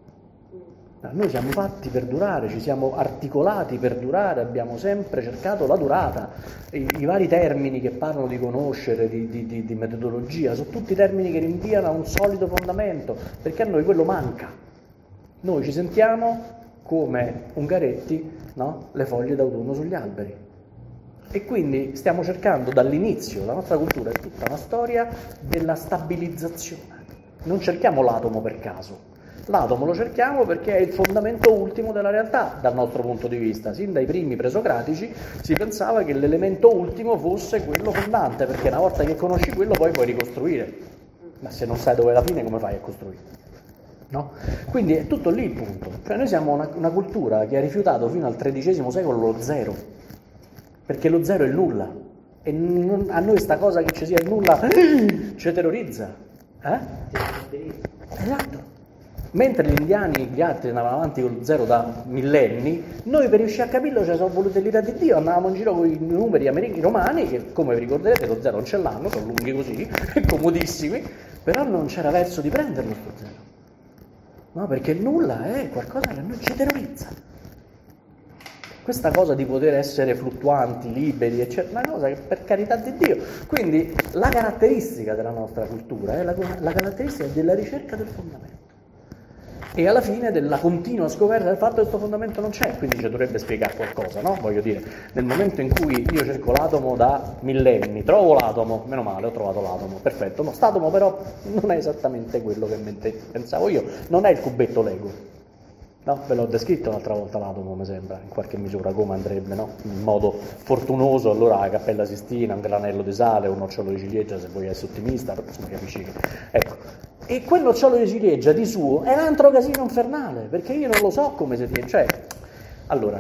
Noi siamo fatti per durare, ci siamo articolati per durare, abbiamo sempre cercato la durata. I, i vari termini che parlano di conoscere, di, di, di, di metodologia, sono tutti termini che rinviano a un solido fondamento, perché a noi quello manca. Noi ci sentiamo come Ungaretti, no? Le foglie d'autunno sugli alberi. E quindi stiamo cercando dall'inizio, la nostra cultura è tutta una storia della stabilizzazione. Non cerchiamo l'atomo per caso. L'atomo lo cerchiamo perché è il fondamento ultimo della realtà dal nostro punto di vista. Sin dai primi presocratici si pensava che l'elemento ultimo fosse quello fondante, perché una volta che conosci quello poi puoi ricostruire. Ma se non sai dove è la fine, come fai a costruire? No? Quindi è tutto lì il punto. Cioè noi siamo una, una cultura che ha rifiutato fino al tredicesimo secolo lo zero, perché lo zero è il nulla. E non, a noi sta cosa che ci sia il nulla ci terrorizza. Eh? Esatto. Mentre gli indiani e gli altri andavano avanti con lo zero da millenni, noi per riuscire a capirlo ci siamo voluti l'ira di Dio, andavamo in giro con i numeri americani romani, che come vi ricorderete lo zero non ce l'hanno, sono lunghi così, comodissimi, però non c'era verso di prenderlo sto zero. No, perché il nulla è qualcosa che a noi ci terrorizza. Questa cosa di poter essere fluttuanti, liberi, eccetera, è una cosa che per carità di Dio. Quindi la caratteristica della nostra cultura è la, la caratteristica della ricerca del fondamento. E alla fine della continua scoperta del fatto che questo fondamento non c'è, quindi ci dovrebbe spiegare qualcosa, no? Voglio dire, nel momento in cui io cerco l'atomo da millenni, trovo l'atomo, meno male, ho trovato l'atomo, perfetto, ma quest'atomo però non è esattamente quello che pensavo io, non è il cubetto Lego, no? Ve l'ho descritto l'altra volta l'atomo, mi sembra, in qualche misura come andrebbe, no? In modo fortunoso, allora la Cappella Sistina, un granello di sale, un nocciolo di ciliegia, se vuoi essere ottimista, insomma capisci che... Ecco. E quel nocciolo di ciliegia di suo è un altro casino infernale, perché io non lo so come si tiene. Cioè, allora,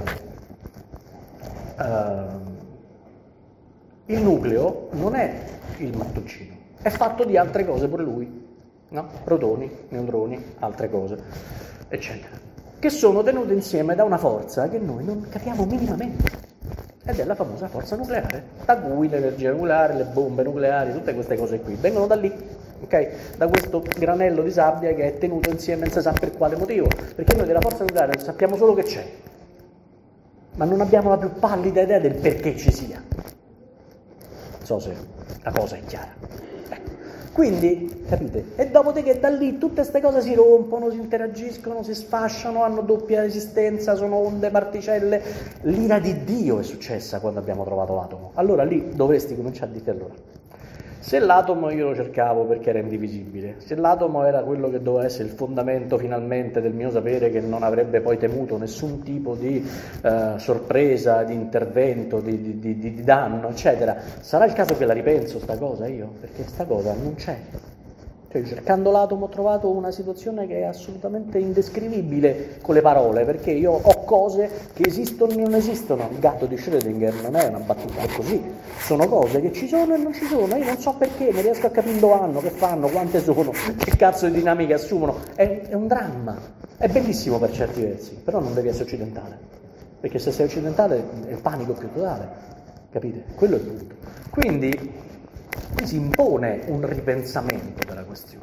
uh, il nucleo non è il mattoncino, è fatto di altre cose pure lui, no? Protoni, neutroni, altre cose, eccetera, che sono tenute insieme da una forza che noi non capiamo minimamente, ed è la famosa forza nucleare, da cui l'energia nucleare, le bombe nucleari, tutte queste cose qui vengono da lì. Okay? Da questo granello di sabbia che è tenuto insieme non si sa per quale motivo, perché noi della forza nucleare sappiamo solo che c'è, ma non abbiamo la più pallida idea del perché ci sia. Non so se la cosa è chiara. Ecco. Quindi, capite? E dopodiché da lì tutte queste cose si rompono, si interagiscono, si sfasciano, hanno doppia esistenza, sono onde, particelle. L'ira di Dio è successa quando abbiamo trovato l'atomo. Allora lì dovresti cominciare a dire allora. Se l'atomo io lo cercavo perché era indivisibile, se l'atomo era quello che doveva essere il fondamento finalmente del mio sapere, che non avrebbe poi temuto nessun tipo di eh, sorpresa, di intervento, di, di, di, di danno, eccetera, sarà il caso che la ripenso sta cosa io? Perché sta cosa non c'è. Cioè, cercando l'atomo ho trovato una situazione che è assolutamente indescrivibile con le parole, perché io ho cose che esistono e non esistono. Il gatto di Schrödinger non è una battuta, è così. Sono cose che ci sono e non ci sono, io non so perché, non riesco a capire dove vanno, che fanno, quante sono, che cazzo di dinamiche assumono. È, è un dramma, è bellissimo per certi versi, però non devi essere occidentale, perché se sei occidentale è il panico più totale, capite? Quello è il punto. Quindi qui si impone un ripensamento della questione.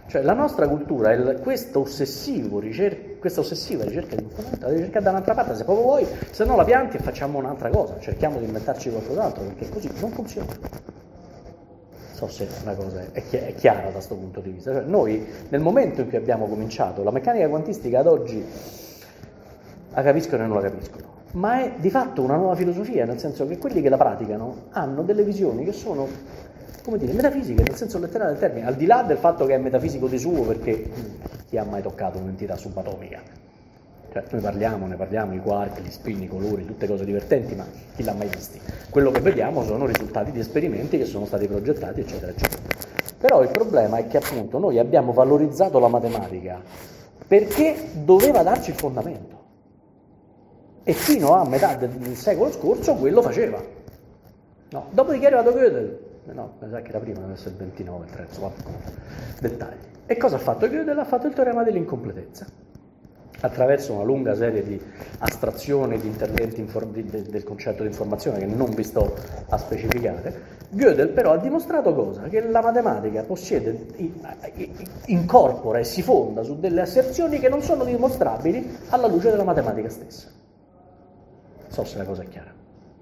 Cioè la nostra cultura, il, questo ossessivo ricer- questa ossessiva ricerca di informazione, la devi cercare da un'altra parte se proprio vuoi, se no la pianti e facciamo un'altra cosa, cerchiamo di inventarci qualcos'altro, perché così non funziona. Non so se una cosa è, chi- è chiara da questo punto di vista. Cioè, noi nel momento in cui abbiamo cominciato, la meccanica quantistica ad oggi la capiscono e non la capiscono, ma è di fatto una nuova filosofia, nel senso che quelli che la praticano hanno delle visioni che sono, come dire, metafisiche, nel senso letterale del termine, al di là del fatto che è metafisico di suo, perché chi ha mai toccato un'entità subatomica? Cioè, noi parliamo, ne parliamo, i quark, gli spin, i colori, tutte cose divertenti, ma chi l'ha mai visti? Quello che vediamo sono risultati di esperimenti che sono stati progettati, eccetera, eccetera. Però il problema è che appunto noi abbiamo valorizzato la matematica perché doveva darci il fondamento. E fino a metà del secolo scorso quello faceva. No. Dopodiché è arrivato Gödel. No, mi sa che era prima, deve essere il ventinove, il trenta, vabbè, dettagli. E cosa ha fatto Gödel? Ha fatto il teorema dell'incompletezza. Attraverso una lunga serie di astrazioni, di interventi infor- di, de, del concetto di informazione che non vi sto a specificare, Gödel però ha dimostrato cosa? Che la matematica possiede, incorpora e si fonda su delle asserzioni che non sono dimostrabili alla luce della matematica stessa. Non so se la cosa è chiara.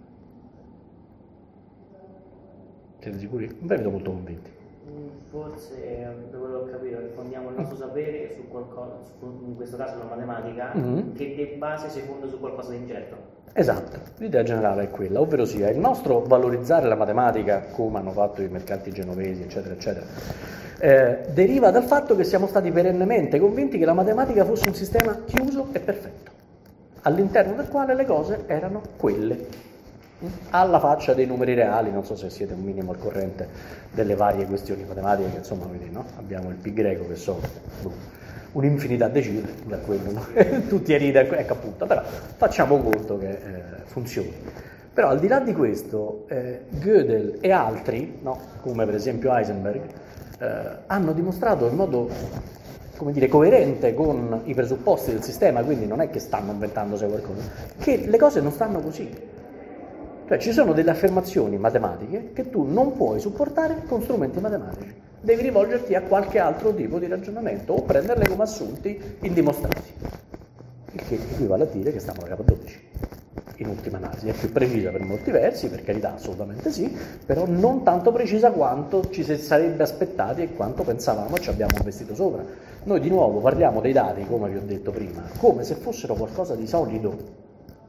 Siete sicuri? Non vi vedo molto convinti. Forse, da quello che ho capito, fondiamo il nostro sapere su qualcosa, su, in questo caso la matematica, mm-hmm. che di base si fonda su qualcosa di incerto. Esatto, l'idea generale è quella, ovvero sia il nostro valorizzare la matematica, come hanno fatto i mercanti genovesi, eccetera, eccetera, eh, deriva dal fatto che siamo stati perennemente convinti che la matematica fosse un sistema chiuso e perfetto, all'interno del quale le cose erano quelle. Alla faccia dei numeri reali, non so se siete un minimo al corrente delle varie questioni matematiche, che insomma vedete, no? Abbiamo il pi greco che sono un'infinità di cifre, da quello, no? Tutti ride, ecco appunto, però facciamo conto che eh, funzioni. Però al di là di questo, eh, Gödel e altri, no? Come per esempio Heisenberg, eh, hanno dimostrato in modo, come dire, coerente con i presupposti del sistema, quindi non è che stanno inventandosi qualcosa, che le cose non stanno così. Cioè ci sono delle affermazioni matematiche che tu non puoi supportare con strumenti matematici, devi rivolgerti a qualche altro tipo di ragionamento o prenderle come assunti indimostrati, il che equivale a dire che stiamo alla K dodici, in ultima analisi. È più precisa per molti versi, per carità assolutamente sì, però non tanto precisa quanto ci si sarebbe aspettati e quanto pensavamo e ci abbiamo investito sopra. Noi di nuovo parliamo dei dati, come vi ho detto prima, come se fossero qualcosa di solido.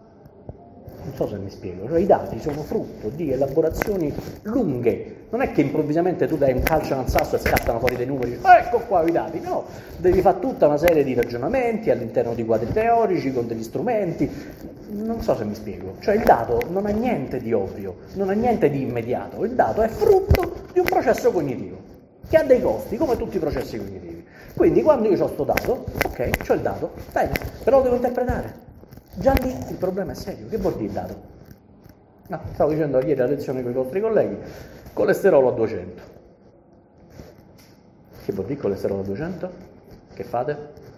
Non so se mi spiego, cioè i dati sono frutto di elaborazioni lunghe, non è che improvvisamente tu dai un calcio al sasso e scattano fuori dei numeri, ecco qua i dati, no, devi fare tutta una serie di ragionamenti all'interno di quadri teorici, con degli strumenti, non so se mi spiego, cioè il dato non ha niente di ovvio, non ha niente di immediato, il dato è frutto di un processo cognitivo, che ha dei costi, come tutti i processi cognitivi, quindi quando io ho sto dato, ok, c'ho il dato, bene, però lo devo interpretare. Già lì il problema è serio. Che vuol dire il dato? No, stavo dicendo ieri a lezione con i vostri colleghi, colesterolo a duecento. Che vuol dire colesterolo a duecento? Che fate?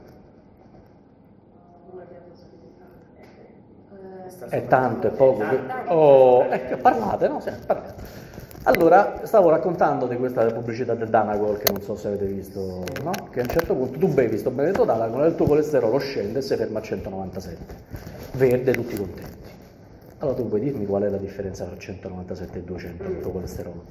È tanto, è poco. Che... Oh, ecco, parlate, no? Sì, parlate. Allora, stavo raccontando di questa pubblicità del Danacol, che non so se avete visto, no? Che a un certo punto tu bevi sto benedetto Danacol e il tuo colesterolo scende e si ferma a centonovantasette. Verde, tutti contenti. Allora tu puoi dirmi qual è la differenza tra centonovantasette e duecento del tuo colesterolo?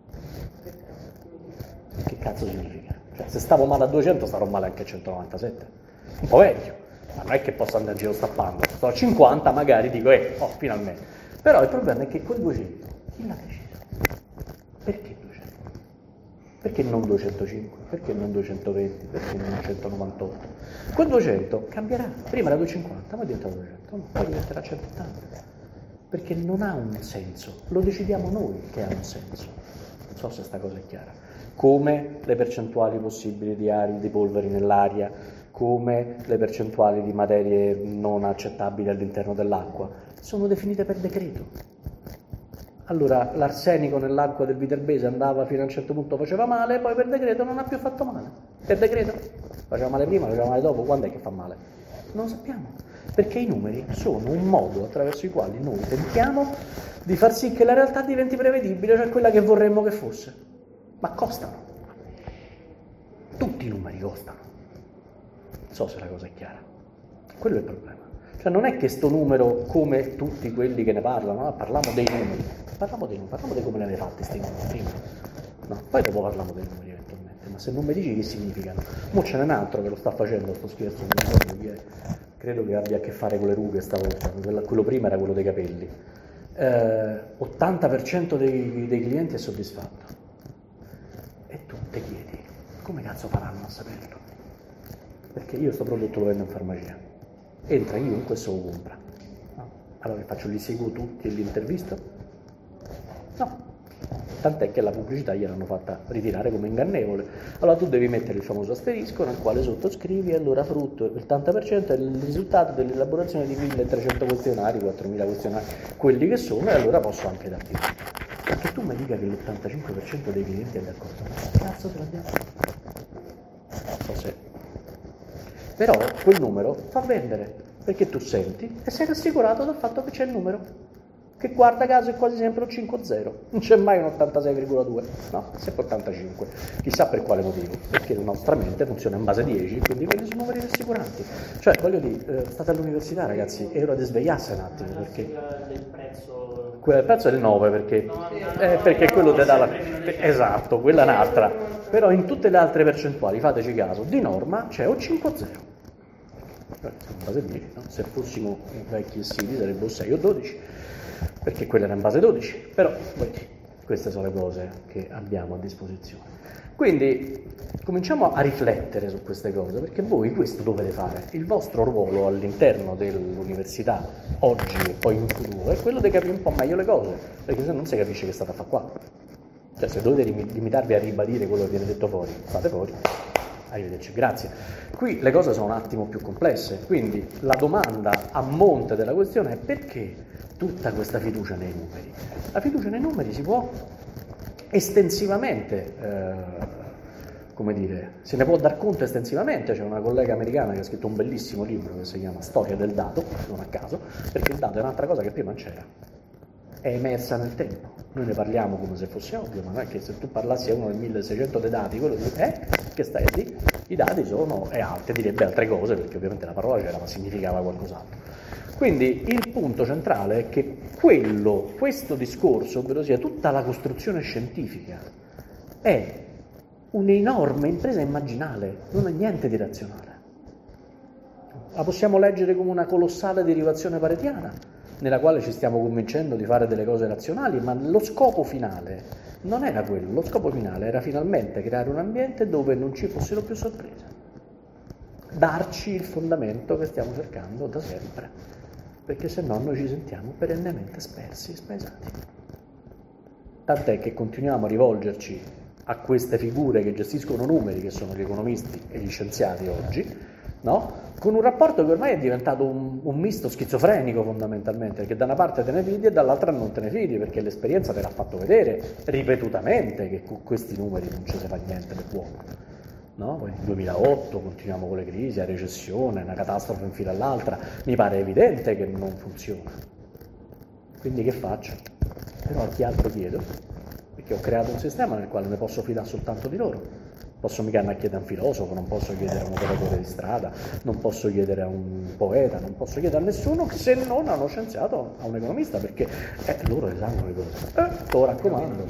Che cazzo significa? Cioè, se stavo male a duecento starò male anche a centonovantasette. Un po' vecchio, ma non è che posso andare in giro stappando. Sto a cinquanta, magari dico, eh, oh, finalmente. Però il problema è che quel duecento, chi l'ha deciso? Perché duecento? Perché non duecentocinque? Perché non duecentoventi? Perché non centonovantotto? Quel duecento cambierà. Prima era duecentocinquanta, ma diventa duecento, poi diventerà centottanta. Perché non ha un senso. Lo decidiamo noi che ha un senso. Non so se sta cosa è chiara. Come le percentuali possibili di aria, di polveri nell'aria, come le percentuali di materie non accettabili all'interno dell'acqua, sono definite per decreto. Allora l'arsenico nell'acqua del Viterbese andava fino a un certo punto, faceva male, poi per decreto non ha più fatto male. Per decreto faceva male prima, faceva male dopo, quando è che fa male? Non lo sappiamo, perché i numeri sono un modo attraverso i quali noi tentiamo di far sì che la realtà diventi prevedibile, cioè quella che vorremmo che fosse. Ma costano. Tutti i numeri. costano. Non so se la cosa è chiara. Quello è il problema. Cioè non è che sto numero, come tutti quelli che ne parlano, no? Parliamo dei numeri, parliamo dei numeri, parliamo di come li avete fatti questi numeri prima. No, poi dopo parliamo dei numeri eventualmente, ma se non mi dici che significano. Mo ce n'è un altro che lo sta facendo, sto scherzo, non ricordo chi è. Credo che abbia a che fare con le rughe stavolta, quello prima era quello dei capelli. Eh, ottanta per cento dei, dei clienti è soddisfatto. E tu ti chiedi, come cazzo faranno a saperlo? Perché io sto prodotto lo vendo in farmacia. Entra chiunque e se lo compra. No. Allora che faccio? Li seguo tutti e li intervisto? No. Tant'è che la pubblicità gliel'hanno fatta ritirare come ingannevole. Allora tu devi mettere il famoso asterisco nel quale sottoscrivi e allora frutto il ottanta per cento è il risultato dell'elaborazione di milletrecento questionari, quattromila questionari, quelli che sono, e allora posso anche darti. Ma che tu mi dica che l'ottantacinque per cento dei clienti è d'accordo, ma che cazzo te l'abbiamo? Non so se... Però quel numero fa vendere, perché tu senti e sei rassicurato dal fatto che c'è il numero, che guarda caso è quasi sempre un cinque zero, non c'è mai un ottantasei virgola due, no, sempre ottantacinque, chissà per quale motivo, perché la nostra mente funziona in base a dieci, quindi quelli sono numeri rassicuranti. Cioè, voglio dire, eh, state all'università ragazzi, è ora di svegliarsi un attimo, perché... del prezzo... Quella del prezzo è il nove, perché, eh, perché quello ti dà la... Esatto, quella è un'altra, però in tutte le altre percentuali, fateci caso, di norma c'è un cinque zero. In base dieci, no? Se fossimo vecchi e siti sarebbe sei o dodici, perché quella era in base dodici, però vedi, queste sono le cose che abbiamo a disposizione. Quindi cominciamo a riflettere su queste cose, perché voi questo dovete fare. Il vostro ruolo all'interno dell'università, oggi e poi in futuro, è quello di capire un po' meglio le cose, perché se no non si capisce che state a fare qua. Cioè se dovete limitarvi a ribadire quello che viene detto fuori, state fuori. Arrivederci, grazie. Qui le cose sono un attimo più complesse, quindi la domanda a monte della questione è: perché tutta questa fiducia nei numeri? La fiducia nei numeri si può estensivamente, eh, come dire, se ne può dar conto estensivamente. C'è una collega americana che ha scritto un bellissimo libro che si chiama Storia del dato, non a caso, perché il dato è un'altra cosa che prima non c'era, è emersa nel tempo. Noi ne parliamo come se fosse ovvio, ma non è che se tu parlassi a uno del milleseicento dei dati, quello di eh, che stai a dire? I dati sono, e altre, direbbe altre cose, perché ovviamente la parola c'era, ma significava qualcos'altro. Quindi il punto centrale è che quello, questo discorso, ovvero sia tutta la costruzione scientifica, è un'enorme impresa immaginale, non è niente di razionale. La possiamo leggere come una colossale derivazione paretiana, nella quale ci stiamo convincendo di fare delle cose razionali, ma lo scopo finale non era quello. Lo scopo finale era finalmente creare un ambiente dove non ci fossero più sorprese, darci il fondamento che stiamo cercando da sempre, perché se no noi ci sentiamo perennemente spersi e spaesati. Tant'è che continuiamo a rivolgerci a queste figure che gestiscono numeri, che sono gli economisti e gli scienziati oggi, no? Con un rapporto che ormai è diventato un, un misto schizofrenico fondamentalmente, perché da una parte te ne fidi e dall'altra non te ne fidi, perché l'esperienza te l'ha fatto vedere ripetutamente che con questi numeri non ci si fa niente di buono, no? Poi nel duemilaotto continuiamo con le crisi, la recessione, una catastrofe in fila all'altra, mi pare evidente che non funziona. Quindi che faccio? Però a chi altro chiedo? Perché ho creato un sistema nel quale ne posso fidare soltanto di loro. Posso mica andare a chiedere a un filosofo, non posso chiedere a un operatore di strada, non posso chiedere a un poeta, non posso chiedere a nessuno se non a uno scienziato, a un economista, perché eh, loro le sanno le cose. Eh, te lo raccomando.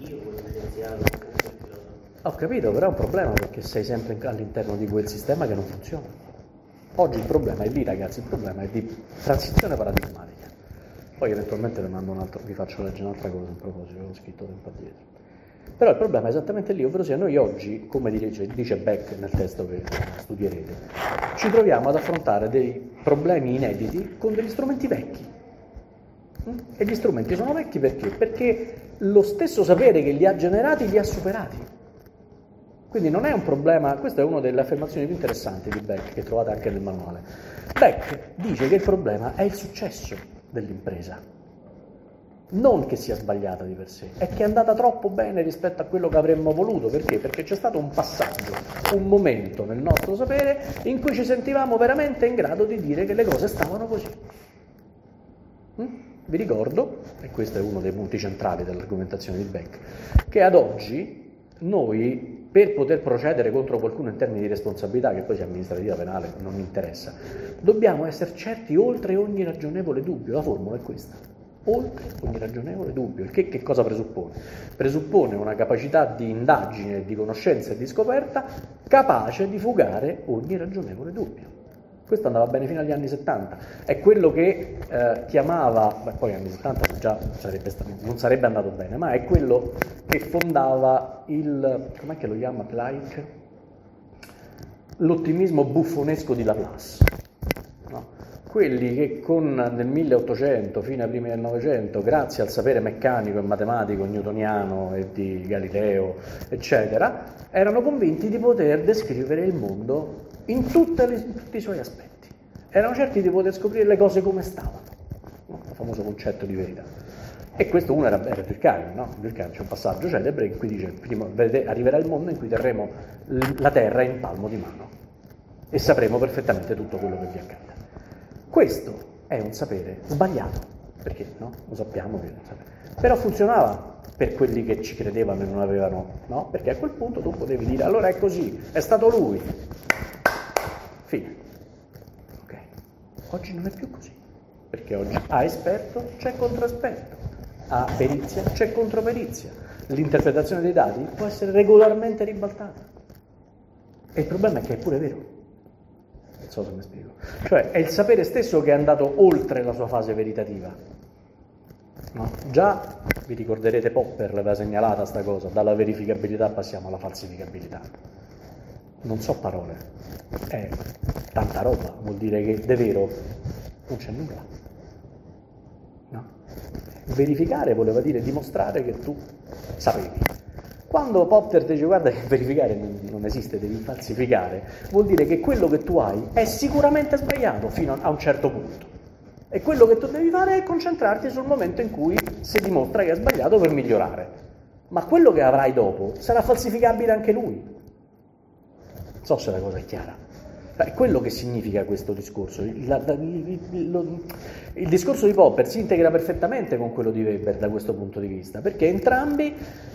Ho capito, però è un problema, perché sei sempre all'interno di quel sistema che non funziona. Oggi il problema è lì, ragazzi, il problema è di transizione paradigmatica. Poi eventualmente vi, mando un altro, vi faccio leggere un'altra cosa in proposito, l'ho scritto tempo addietro. Però il problema è esattamente lì, ovvero sia noi oggi, come dice, dice Beck nel testo che studierete, ci troviamo ad affrontare dei problemi inediti con degli strumenti vecchi. E gli strumenti sono vecchi perché? Perché lo stesso sapere che li ha generati li ha superati. Quindi non è un problema, questa è una delle affermazioni più interessanti di Beck, che trovate anche nel manuale. Beck dice che il problema è il successo dell'impresa. Non che sia sbagliata di per sé, è che è andata troppo bene rispetto a quello che avremmo voluto. Perché? Perché c'è stato un passaggio, un momento nel nostro sapere in cui ci sentivamo veramente in grado di dire che le cose stavano così. Mm? Vi ricordo, e questo è uno dei punti centrali dell'argomentazione di Beck, che ad oggi noi, per poter procedere contro qualcuno in termini di responsabilità, che poi sia amministrativa, penale, non mi interessa, dobbiamo essere certi oltre ogni ragionevole dubbio. La formula è questa: oltre ogni ragionevole dubbio. Il che, che cosa presuppone? Presuppone una capacità di indagine, di conoscenza e di scoperta capace di fugare ogni ragionevole dubbio. Questo andava bene fino agli anni settanta, è quello che eh, chiamava, beh, poi negli anni settanta già sarebbe stato, non sarebbe andato bene, ma è quello che fondava il, com'è che lo chiama Clark? L'ottimismo buffonesco di Laplace, no? Quelli che con nel milleottocento fino ai primi del Novecento, grazie al sapere meccanico e matematico newtoniano e di Galileo, eccetera, erano convinti di poter descrivere il mondo in, tutte le, in tutti i suoi aspetti. Erano certi di poter scoprire le cose come stavano, no? Il famoso concetto di verità. E questo uno era, era Durkheim, no? Durkheim c'è un passaggio celebre in cui dice: prima, vedete, arriverà il mondo in cui terremo la terra in palmo di mano e sapremo perfettamente tutto quello che vi accade. Questo è un sapere sbagliato, perché no? Lo sappiamo che non sapere. Però funzionava per quelli che ci credevano e non avevano, no? Perché a quel punto tu potevi dire: allora è così, è stato lui. Fine. Ok. Oggi non è più così, perché oggi a esperto c'è controesperto, a perizia c'è controperizia. L'interpretazione dei dati può essere regolarmente ribaltata. E il problema è che è pure vero. Non so se mi spiego. Cioè è il sapere stesso che è andato oltre la sua fase veritativa. No? Già vi ricorderete Popper l'aveva segnalata sta cosa: dalla verificabilità passiamo alla falsificabilità. Non so parole, è tanta roba, vuol dire che di vero non c'è nulla. No? Verificare voleva dire dimostrare che tu sapevi. Quando Popper dice: guarda che verificare non esiste, devi falsificare, vuol dire che quello che tu hai è sicuramente sbagliato fino a un certo punto. E quello che tu devi fare è concentrarti sul momento in cui si dimostra che è sbagliato per migliorare. Ma quello che avrai dopo sarà falsificabile anche lui. Non so se la cosa è chiara. È quello che significa questo discorso. Il, il, il, il discorso di Popper si integra perfettamente con quello di Weber da questo punto di vista, perché entrambi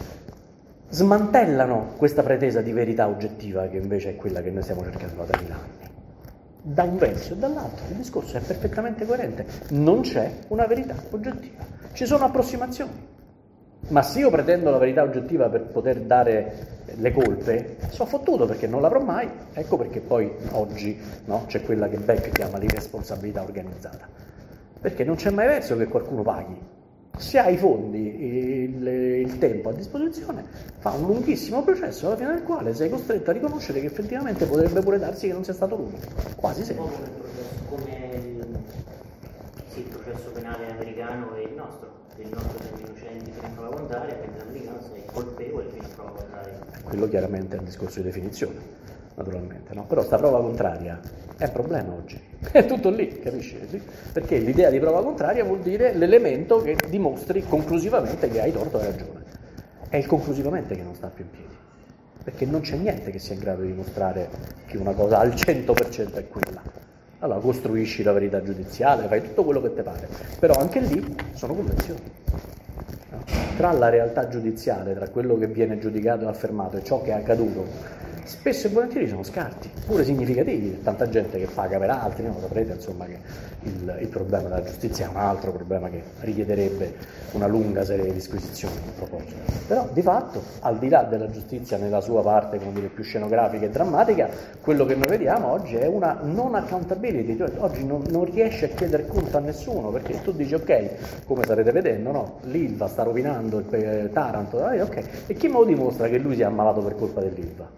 smantellano questa pretesa di verità oggettiva che invece è quella che noi stiamo cercando da tremila anni. Da un verso e dall'altro il discorso è perfettamente coerente. Non c'è una verità oggettiva, ci sono approssimazioni. Ma se io pretendo la verità oggettiva per poter dare le colpe, sono fottuto, perché non l'avrò mai. Ecco perché poi oggi, no, c'è quella che Beck chiama l'irresponsabilità organizzata, perché non c'è mai verso che qualcuno paghi. Se hai i fondi, il, il tempo a disposizione, fa un lunghissimo processo alla fine del quale sei costretto a riconoscere che effettivamente potrebbe pure darsi che non sia stato lui, quasi sempre. Come il, sì, il processo penale americano e il nostro. Il nostro sei innocenti fino a prova contraria, mentre l'americano sei colpevole fino a prova contraria. Quello chiaramente è un discorso di definizione, naturalmente, no? Però sta prova contraria è un problema oggi, è tutto lì, capisci? Perché l'idea di prova contraria vuol dire l'elemento che dimostri conclusivamente che hai torto e ragione. È il conclusivamente che non sta più in piedi, perché non c'è niente che sia in grado di dimostrare che una cosa al cento per cento è quella. Allora costruisci la verità giudiziale, fai tutto quello che ti pare, però anche lì sono convenzioni. No? Tra la realtà giudiziale, tra quello che viene giudicato e affermato e ciò che è accaduto, spesso e volentieri sono scarti, pure significativi, tanta gente che paga per altri, no? Saprete insomma che il, il problema della giustizia è un altro problema che richiederebbe una lunga serie di disquisizioni in proposito. Però di fatto, al di là della giustizia nella sua parte, come dire, più scenografica e drammatica, quello che noi vediamo oggi è una non accountability, cioè oggi non, non riesci a chiedere conto a nessuno, perché tu dici ok, come starete vedendo, no? L'Ilva sta rovinando il eh, Taranto, eh, ok, e chi me lo dimostra che lui si è ammalato per colpa dell'Ilva?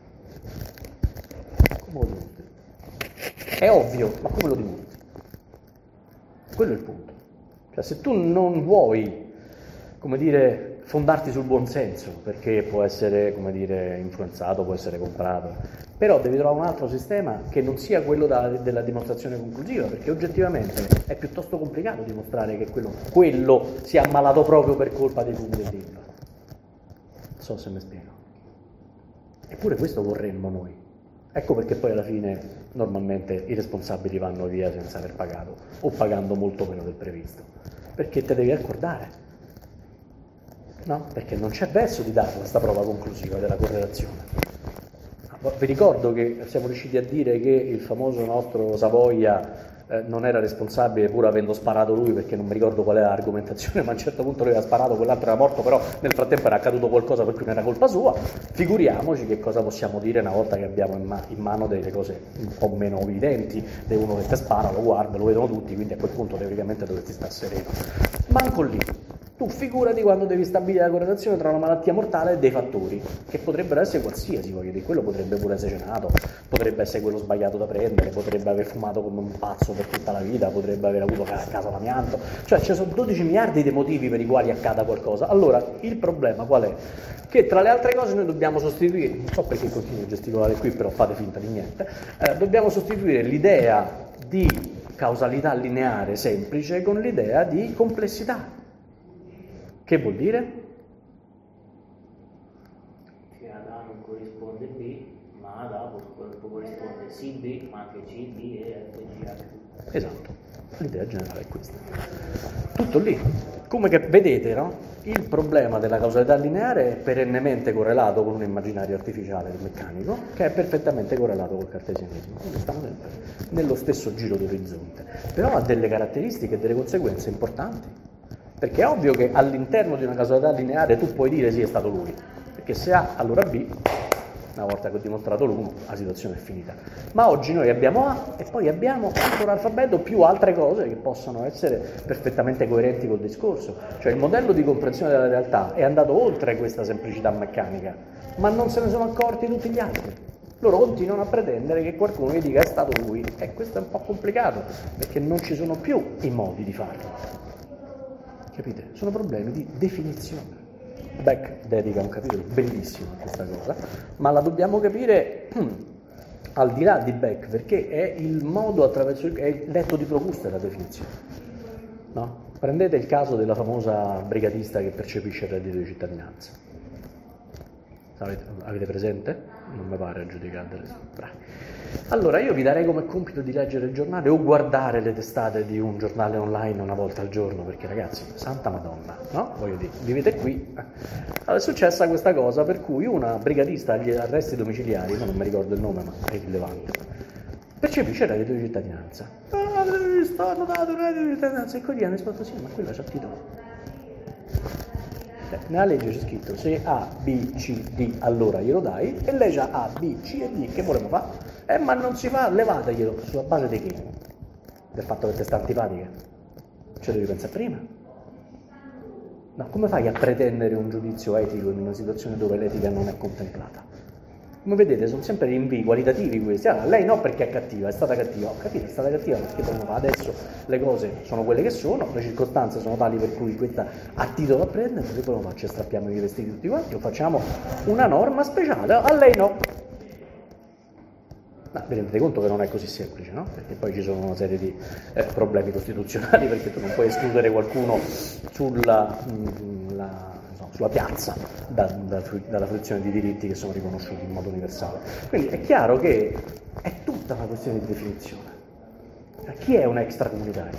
Come lo dimostri? È ovvio, ma come lo dimostri? Quello è il punto. Cioè, se tu non vuoi, come dire, fondarti sul buon senso, perché può essere, come dire, influenzato, può essere comprato, però devi trovare un altro sistema che non sia quello da, della dimostrazione conclusiva, perché oggettivamente è piuttosto complicato dimostrare che quello, quello si è ammalato proprio per colpa dei fumi dell'Ilva. Non so se mi spiego. Eppure questo vorremmo noi. Ecco perché poi alla fine normalmente i responsabili vanno via senza aver pagato o pagando molto meno del previsto, perché te devi accordare. no? Perché non c'è verso di darla questa prova conclusiva della correlazione. Vi ricordo che siamo riusciti a dire che il famoso nostro Savoia eh, non era responsabile pur avendo sparato lui, perché non mi ricordo qual era l'argomentazione, ma a un certo punto lui aveva sparato, quell'altro era morto, però nel frattempo era accaduto qualcosa per cui non era colpa sua. Figuriamoci che cosa possiamo dire una volta che abbiamo in, ma- in mano delle cose un po' meno evidenti, di uno che te spara, lo guarda, lo vedono tutti, quindi a quel punto teoricamente dovresti stare sereno. Manco lì. Tu figurati quando devi stabilire la correlazione tra una malattia mortale e dei fattori, che potrebbero essere qualsiasi, voglio dire, quello potrebbe pure essere cenato, potrebbe essere quello sbagliato da prendere, potrebbe aver fumato come un pazzo per tutta la vita, potrebbe aver avuto a casa l'amianto, cioè ci sono dodici miliardi di motivi per i quali accada qualcosa. Allora, il problema qual è? Che tra le altre cose noi dobbiamo sostituire, non so perché continuo a gesticolare qui, però fate finta di niente, eh, dobbiamo sostituire l'idea di causalità lineare semplice con l'idea di complessità. Che vuol dire? Che ad A non corrisponde B, ma ad A corrisponde sì B, ma anche C, D e F, G, H. Esatto, l'idea generale è questa. Tutto lì. Come che vedete, no? Il problema della causalità lineare è perennemente correlato con un immaginario artificiale del meccanico, che è perfettamente correlato col cartesianesimo. Quindi stiamo sempre nello stesso giro d'orizzonte. Però ha delle caratteristiche e delle conseguenze importanti. Perché è ovvio che all'interno di una causalità lineare tu puoi dire sì, è stato lui, perché se A allora B, una volta che ho dimostrato l'uno, la situazione è finita. Ma oggi noi abbiamo A e poi abbiamo tutto l'alfabeto più altre cose che possono essere perfettamente coerenti col discorso. Cioè il modello di comprensione della realtà è andato oltre questa semplicità meccanica, ma non se ne sono accorti tutti gli altri. Loro continuano a pretendere che qualcuno gli dica è stato lui, e questo è un po' complicato, perché non ci sono più i modi di farlo. Capite? Sono problemi di definizione. Beck dedica un capitolo bellissimo a questa cosa, ma la dobbiamo capire al di là di Beck, perché è il modo attraverso il, è il letto di Procuste la definizione. No? Prendete il caso della famosa brigatista che percepisce il reddito di cittadinanza. Avete, avete presente? Non mi pare a giudicare delle bravi. Allora io vi darei come compito di leggere il giornale o guardare le testate di un giornale online una volta al giorno, perché ragazzi, santa madonna, no? Voglio dire, vivete qui. Allora è successa questa cosa per cui una brigatista agli arresti domiciliari, non mi ricordo il nome ma è rilevante, percepisce il reddito di cittadinanza. Ah, stanno dato il reddito di cittadinanza, e quelli hanno risposto sì, ma quello c'ha il titolo. Nella legge c'è scritto se A, B, C, D allora glielo dai, e lei c'ha A, B, C e D, che voleva fare? Eh ma non si fa, levateglielo, sulla base di che? Del fatto che te sta antipatica? Ci devi pensare prima? No, come fai a pretendere un giudizio etico in una situazione dove l'etica non è contemplata? Come vedete sono sempre rinvii qualitativi questi. Ah, lei no perché è cattiva, è stata cattiva. Ho capito, è stata cattiva perché adesso le cose sono quelle che sono, le circostanze sono tali per cui questa ha titolo a prendere, perché poi lo faccio, strappiamo i vestiti tutti quanti o facciamo una norma speciale, a lei no. Ma vi rendete conto che non è così semplice, no? Perché poi ci sono una serie di eh, problemi costituzionali, perché tu non puoi escludere qualcuno sulla, mh, la, no, sulla piazza da, da, dalla fruizione di diritti che sono riconosciuti in modo universale. Quindi è chiaro che è tutta una questione di definizione. Chi è un extracomunitario?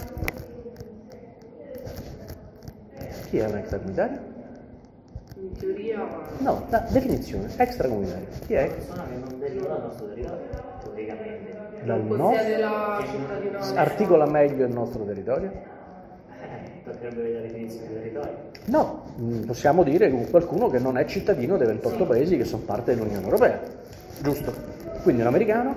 Chi è un extracomunitario? In teoria... No, la definizione, extracomunitario. Chi è? Una persona che non deriva dal nostro territorio, teoricamente. Dal non nostro... possiede la cittadinanza. Articola meglio il nostro territorio? Eh, potrebbe vedere la definizione di territorio. No, possiamo dire che qualcuno che non è cittadino dei ventotto paesi che sono parte dell'Unione Europea, giusto? Quindi un americano?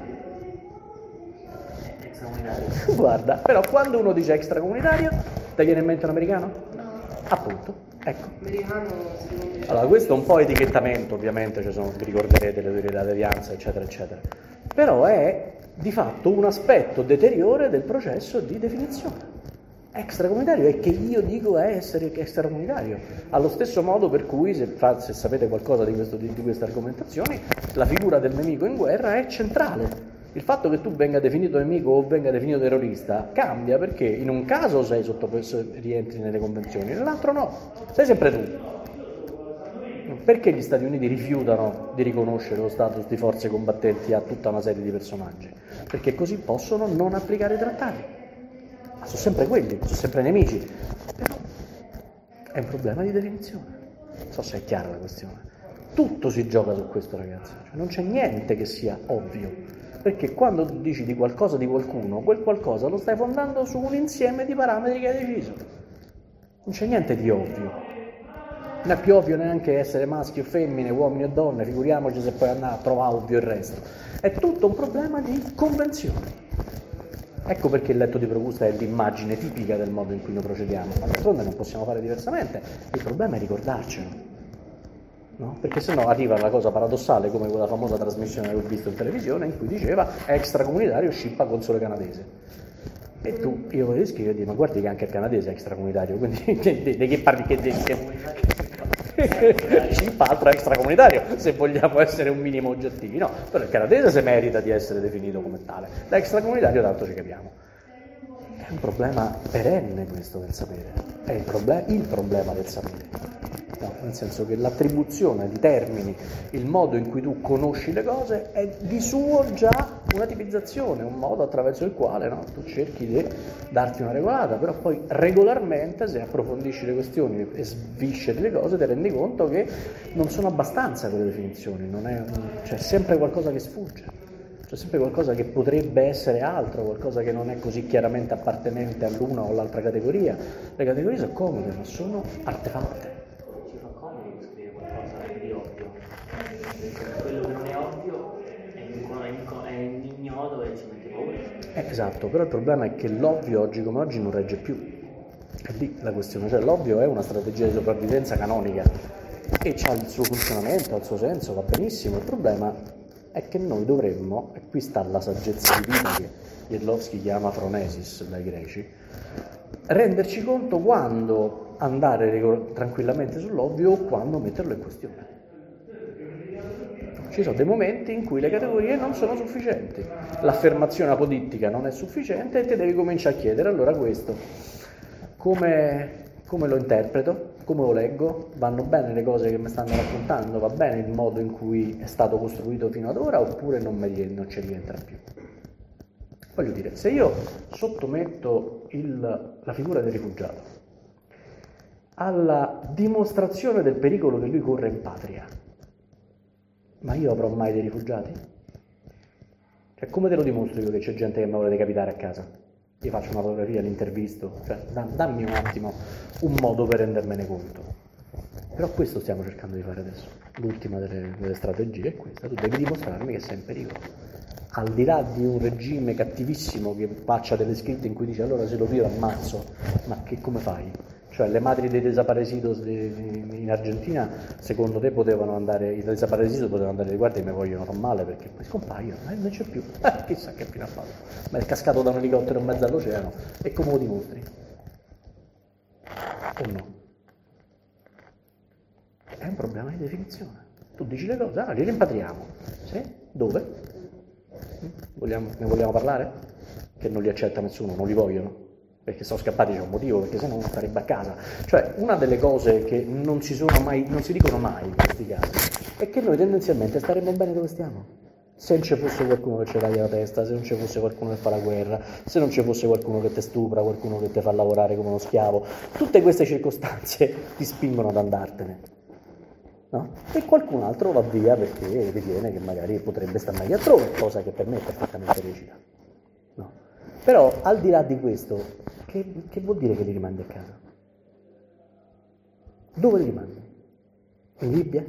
Extracomunitario. Guarda, però quando uno dice extracomunitario, ti viene in mente un americano? No. Appunto. Ecco. Americano secondo me. Allora, questo è un po' etichettamento, ovviamente, ci sono, vi ricorderete le teorie della devianza, eccetera, eccetera. Però è di fatto un aspetto deteriore del processo di definizione. Extracomunitario è che io dico è essere extracomunitario. Allo stesso modo per cui, se, se sapete qualcosa di, questo, di, di queste argomentazioni, la figura del nemico in guerra è centrale. Il fatto che tu venga definito nemico o venga definito terrorista cambia perché in un caso sei sottoposto, rientri nelle convenzioni, nell'altro no, sei sempre tu. Perché gli Stati Uniti rifiutano di riconoscere lo status di forze combattenti a tutta una serie di personaggi? Perché così possono non applicare i trattati. Ma sono sempre quelli, sono sempre nemici. Però È un problema di definizione. Non so se è chiara la questione. Tutto si gioca su questo, ragazzi. Cioè, non c'è niente che sia ovvio. Perché quando tu dici di qualcosa di qualcuno, quel qualcosa lo stai fondando su un insieme di parametri che hai deciso. Non c'è niente di ovvio. Non è più ovvio neanche essere maschi o femmine, uomini o donne, figuriamoci se poi andare a trovare ovvio il resto. È tutto un problema di convenzione. Ecco perché il letto di Procusta è l'immagine tipica del modo in cui noi procediamo. Ma d'altronde non possiamo fare diversamente. Il problema è ricordarcelo. No? Perché sennò arriva una cosa paradossale come quella famosa trasmissione che ho visto in televisione in cui diceva extracomunitario scippa console canadese. E tu, io volevo scrivere e dire, ma guardi che anche il canadese è extracomunitario, quindi di che parli che devi che... scippa altro extracomunitario, se vogliamo essere un minimo oggettivi, no, però il canadese se merita di essere definito come tale, da extracomunitario tanto ci capiamo. È un problema perenne questo del sapere, è il, proble- il problema del sapere. No, nel senso che l'attribuzione di termini, il modo in cui tu conosci le cose è di suo già una tipizzazione, un modo attraverso il quale, no, tu cerchi di darti una regolata, però poi regolarmente se approfondisci le questioni e svisceri le cose ti rendi conto che non sono abbastanza quelle definizioni, non è, c'è sempre qualcosa che sfugge, c'è sempre qualcosa che potrebbe essere altro, qualcosa che non è così chiaramente appartenente all'una o all'altra categoria. Le categorie sono comode, ma sono artefatte. Quello che non è ovvio è, è ignoto e ci mette paura. Eh, esatto, però il problema è che l'ovvio oggi come oggi non regge più. È lì la questione, cioè l'ovvio è una strategia di sopravvivenza canonica e ha il suo funzionamento, ha il suo senso, va benissimo. Il problema è che noi dovremmo, e qui sta la saggezza divina che Jedlowski chiama phronesis dai greci, renderci conto quando andare tranquillamente sull'ovvio o quando metterlo in questione. Ci sono dei momenti in cui le categorie non sono sufficienti, l'affermazione apodittica non è sufficiente e ti devi cominciare a chiedere, allora questo, come, come lo interpreto, come lo leggo, vanno bene le cose che mi stanno raccontando, va bene il modo in cui è stato costruito fino ad ora oppure non, mi, non ci rientra più. Voglio dire, se io sottometto il, la figura del rifugiato alla dimostrazione del pericolo che lui corre in patria, ma io avrò mai dei rifugiati? Cioè, come te lo dimostro io che c'è gente che mi vuole decapitare a casa? Io faccio una fotografia, l'intervisto, cioè, dammi un attimo un modo per rendermene conto. Però questo stiamo cercando di fare adesso. L'ultima delle, delle strategie è questa, tu devi dimostrarmi che sei in pericolo. Al di là di un regime cattivissimo che faccia delle scritte in cui dice allora se lo io ammazzo, ma che come fai? Cioè le madri dei desaparecidos in Argentina secondo te potevano andare, i desaparecidos potevano andare, guarda mi vogliono far male perché poi scompaiono, ma non c'è più, eh, chissà che fine ha fatto, ma è cascato da un elicottero in mezzo all'oceano, e come lo dimostri? O no? È un problema di definizione, tu dici le cose, ah, li rimpatriamo, sì? Dove? Vogliamo, ne vogliamo parlare? Che non li accetta nessuno, non li vogliono? Perché sono scappati, c'è un motivo, perché sennò non starebbe a casa. Cioè, una delle cose che non si sono mai, non si dicono mai in questi casi, è che noi tendenzialmente staremmo bene dove stiamo. Se non ci fosse qualcuno che ci taglia la testa, se non ci fosse qualcuno che fa la guerra, se non ci fosse qualcuno che ti stupra, qualcuno che ti fa lavorare come uno schiavo, tutte queste circostanze ti spingono ad andartene. No? E qualcun altro va via perché ritiene che magari potrebbe stare meglio altrove, cosa che per me è perfettamente lecita. No? Però al di là di questo, che, che vuol dire che li rimandi a casa? Dove li rimandi? In Libia?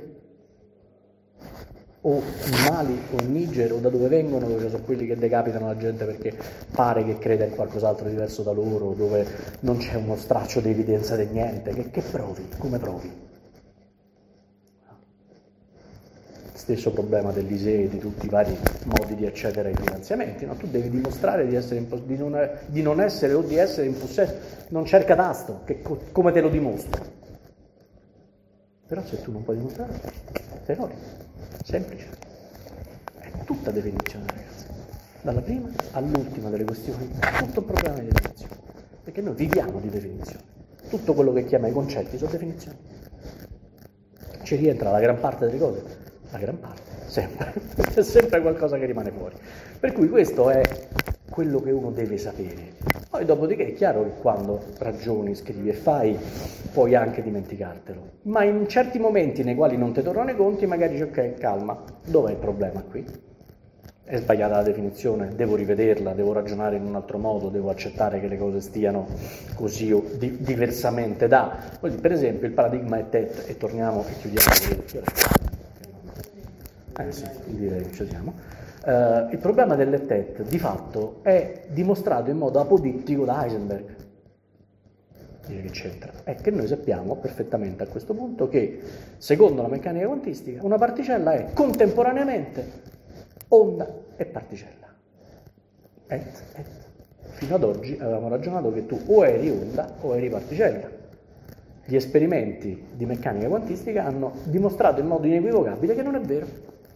O in Mali, o in Niger, o da dove vengono, dove sono quelli che decapitano la gente perché pare che creda in qualcos'altro diverso da loro, dove non c'è uno straccio di evidenza di niente, che, che provi? Come provi? Stesso problema dell'I S E E, di tutti i vari modi di accedere ai finanziamenti, no? Tu devi dimostrare di, essere in pos- di, non, di non essere o di essere in possesso, non c'è il catasto, che co- come te lo dimostro? Però se tu non puoi dimostrare, sei fuori, semplice, è tutta definizione, ragazzi, dalla prima all'ultima delle questioni, è tutto un problema di definizione, perché noi viviamo di definizione, tutto quello che chiama i concetti sono definizioni, ci rientra la gran parte delle cose. La gran parte, sempre, c'è sempre qualcosa che rimane fuori. Per cui questo è quello che uno deve sapere. Poi dopodiché è chiaro che quando ragioni, scrivi e fai, puoi anche dimenticartelo. Ma in certi momenti nei quali non ti tornano i conti, magari dici ok, calma, dov'è il problema qui? È sbagliata la definizione, devo rivederla, devo ragionare in un altro modo, devo accettare che le cose stiano così o di- diversamente da... Quindi, per esempio, il paradigma è T E T, e torniamo e chiudiamo le lezioni. Eh sì, direi che ci siamo. Uh, il problema delle T E T di fatto è dimostrato in modo apodittico da Heisenberg. Dice che c'entra? È che noi sappiamo perfettamente a questo punto che, secondo la meccanica quantistica, una particella è contemporaneamente onda e particella. Et, et. Fino ad oggi avevamo ragionato che tu o eri onda o eri particella. Gli esperimenti di meccanica quantistica hanno dimostrato in modo inequivocabile che non è vero.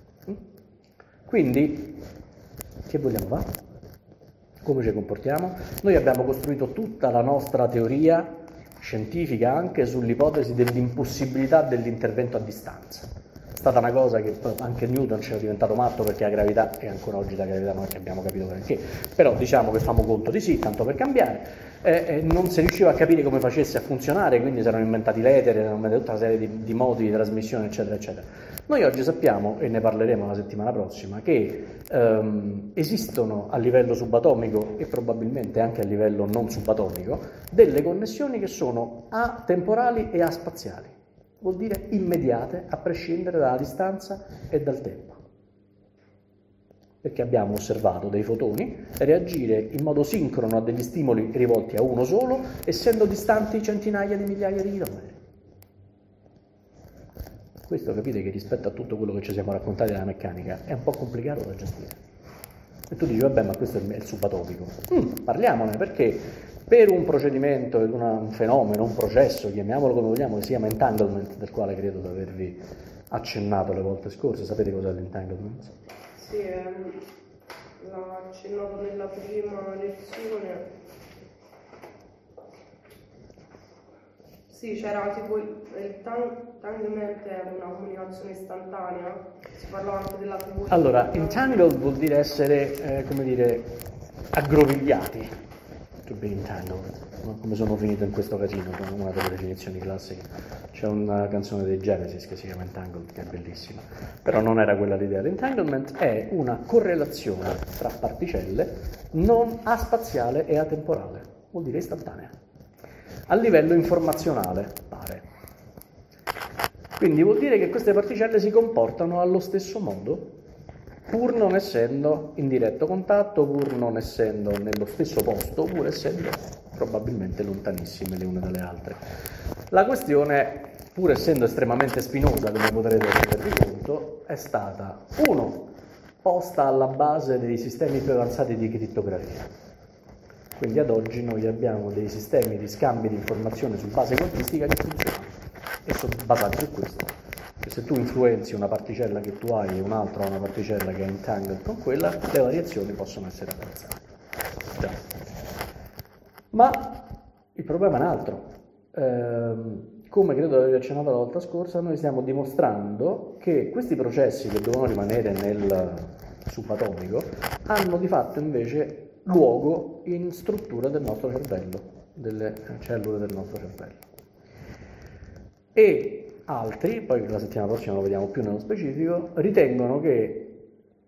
Quindi, che vogliamo fare? Come ci comportiamo? Noi abbiamo costruito tutta la nostra teoria scientifica anche sull'ipotesi dell'impossibilità dell'intervento a distanza. È stata una cosa che anche Newton ci è diventato matto, perché la gravità, e ancora oggi la gravità non è che abbiamo capito perché, però diciamo che famo conto di sì, tanto per cambiare. Eh, eh, non si riusciva a capire come facesse a funzionare, quindi si erano inventati l'etere, erano inventate tutta una serie di, di modi di trasmissione, eccetera, eccetera. Noi oggi sappiamo, e ne parleremo la settimana prossima, che ehm, esistono a livello subatomico e probabilmente anche a livello non subatomico delle connessioni che sono atemporali e aspaziali, vuol dire immediate, a prescindere dalla distanza e dal tempo. Perché abbiamo osservato dei fotoni reagire in modo sincrono a degli stimoli rivolti a uno solo, essendo distanti centinaia di migliaia di chilometri. Questo capite che rispetto a tutto quello che ci siamo raccontati della meccanica è un po' complicato da gestire. E tu dici, vabbè, ma questo è il subatomico. Mm, parliamone, perché per un procedimento, una, un fenomeno, un processo, chiamiamolo come vogliamo, che si chiama entanglement, del quale credo di avervi accennato le volte scorse. Sapete cos'è l'entanglement? Sì, ehm, l'ho accennato nella prima lezione. Sì, c'era tipo il, il tanglement è una comunicazione istantanea, si parlava anche della figura. Allora, entangled vuol dire essere, eh, come dire, aggrovigliati, to be entangled, no? Come sono finito in questo casino, con una delle definizioni classiche. C'è una canzone dei Genesis che si chiama Entangled, che è bellissima, però non era quella l'idea. L'entanglement è una correlazione tra particelle non aspaziale e atemporale, vuol dire istantanea. A livello informazionale, pare. Quindi vuol dire che queste particelle si comportano allo stesso modo, pur non essendo in diretto contatto, pur non essendo nello stesso posto, pur essendo probabilmente lontanissime le une dalle altre. La questione, pur essendo estremamente spinosa, come potrete rendervi conto, è stata, uno, posta alla base dei sistemi più avanzati di crittografia. Quindi ad oggi noi abbiamo dei sistemi di scambi di informazione su base quantistica che funzionano e sono basati su questo. Che se tu influenzi una particella che tu hai e un'altra una particella che è entangled con quella, le variazioni possono essere apprezzate. Già. Ma il problema è un altro. Ehm, come credo di aver accennato la volta scorsa, noi stiamo dimostrando che questi processi che devono rimanere nel subatomico hanno di fatto invece luogo in strutture del nostro cervello, delle cellule del nostro cervello. E altri, poi la settimana prossima lo vediamo più nello specifico, ritengono che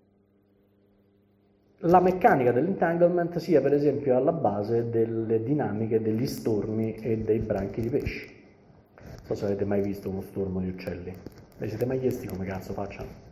la meccanica dell'entanglement sia per esempio alla base delle dinamiche degli stormi e dei branchi di pesci. Non so se avete mai visto uno stormo di uccelli. Vi siete mai chiesti come cazzo facciano?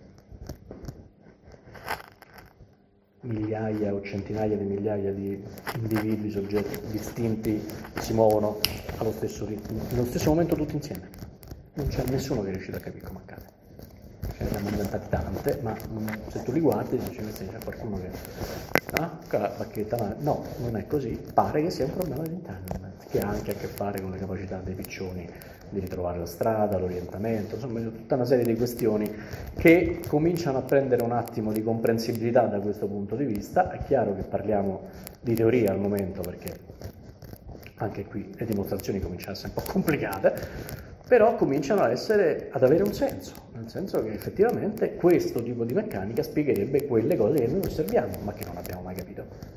Migliaia o centinaia di migliaia di individui, soggetti distinti che si muovono allo stesso ritmo, nello stesso momento tutti insieme. Non c'è nessuno che è riuscito a capire come accade. Ce ne siamo inventati tante, ma se tu li guardi dici che c'è qualcuno che ah, la bacchetta, ma no, non è così. Pare che sia un problema di entanglement, che ha anche a che fare con le capacità dei piccioni di ritrovare la strada, l'orientamento, insomma tutta una serie di questioni che cominciano a prendere un attimo di comprensibilità da questo punto di vista. È chiaro che parliamo di teoria al momento, perché anche qui le dimostrazioni cominciano a essere un po' complicate, però cominciano a essere, ad avere un senso, nel senso che effettivamente questo tipo di meccanica spiegherebbe quelle cose che noi osserviamo, ma che non abbiamo mai capito.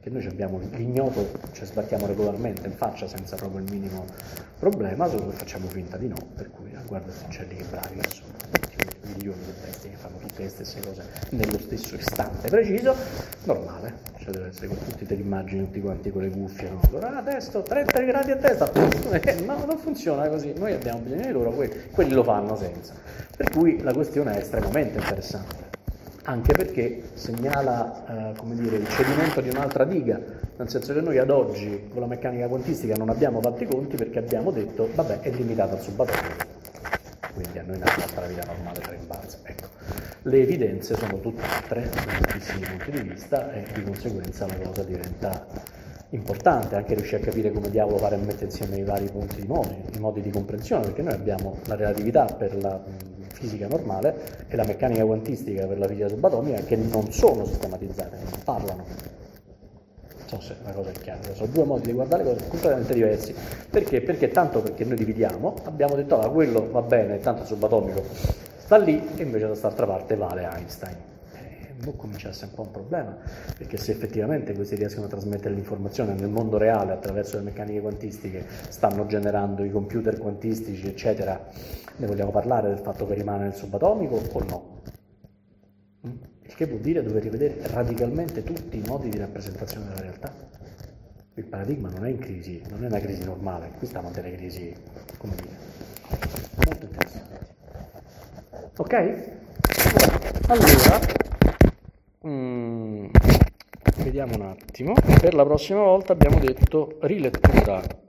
che noi abbiamo l'ignoto, cioè sbattiamo regolarmente in faccia senza proprio il minimo problema, solo che facciamo finta di no, per cui guarda questi uccelli che bravi che sono, milioni di bestie che fanno tutte le stesse cose nello stesso istante preciso, normale, cioè deve essere con tutti te li immagini tutti quanti con le cuffie, no? Ah, adesso trenta gradi a testa, eh, no, non funziona così, noi abbiamo bisogno di loro, quelli, quelli lo fanno senza, per cui la questione è estremamente interessante, anche perché segnala eh, come dire, il cedimento di un'altra diga, nel senso che noi ad oggi con la meccanica quantistica non abbiamo fatto i conti perché abbiamo detto vabbè è limitata al subatomico, quindi a noi nella nostra vita normale ci rimbalza. Ecco, le evidenze sono tutt'altre da tantissimi punti di vista e di conseguenza la cosa diventa importante, anche riuscire a capire come diavolo fare a mettere insieme i vari punti di modi, i modi di comprensione, perché noi abbiamo la relatività per la fisica normale e la meccanica quantistica per la fisica subatomica che non sono sistematizzate, non parlano. Non so se la cosa è chiara, sono due modi di guardare le cose completamente diversi. Perché? Perché tanto perché noi dividiamo, abbiamo detto ah, quello va bene, tanto il subatomico sta lì e invece da quest'altra parte vale Einstein. E poi comincia a essere un po' un problema, perché se effettivamente questi riescono a trasmettere l'informazione nel mondo reale attraverso le meccaniche quantistiche, stanno generando i computer quantistici, eccetera, ne vogliamo parlare del fatto che rimane nel subatomico o no? Il che vuol dire dover rivedere radicalmente tutti i modi di rappresentazione della realtà. Il paradigma non è in crisi, non è una crisi normale, qui stiamo a delle crisi, come dire, molto interessanti. Ok? Allora, mm, vediamo un attimo. Per la prossima volta abbiamo detto rilettura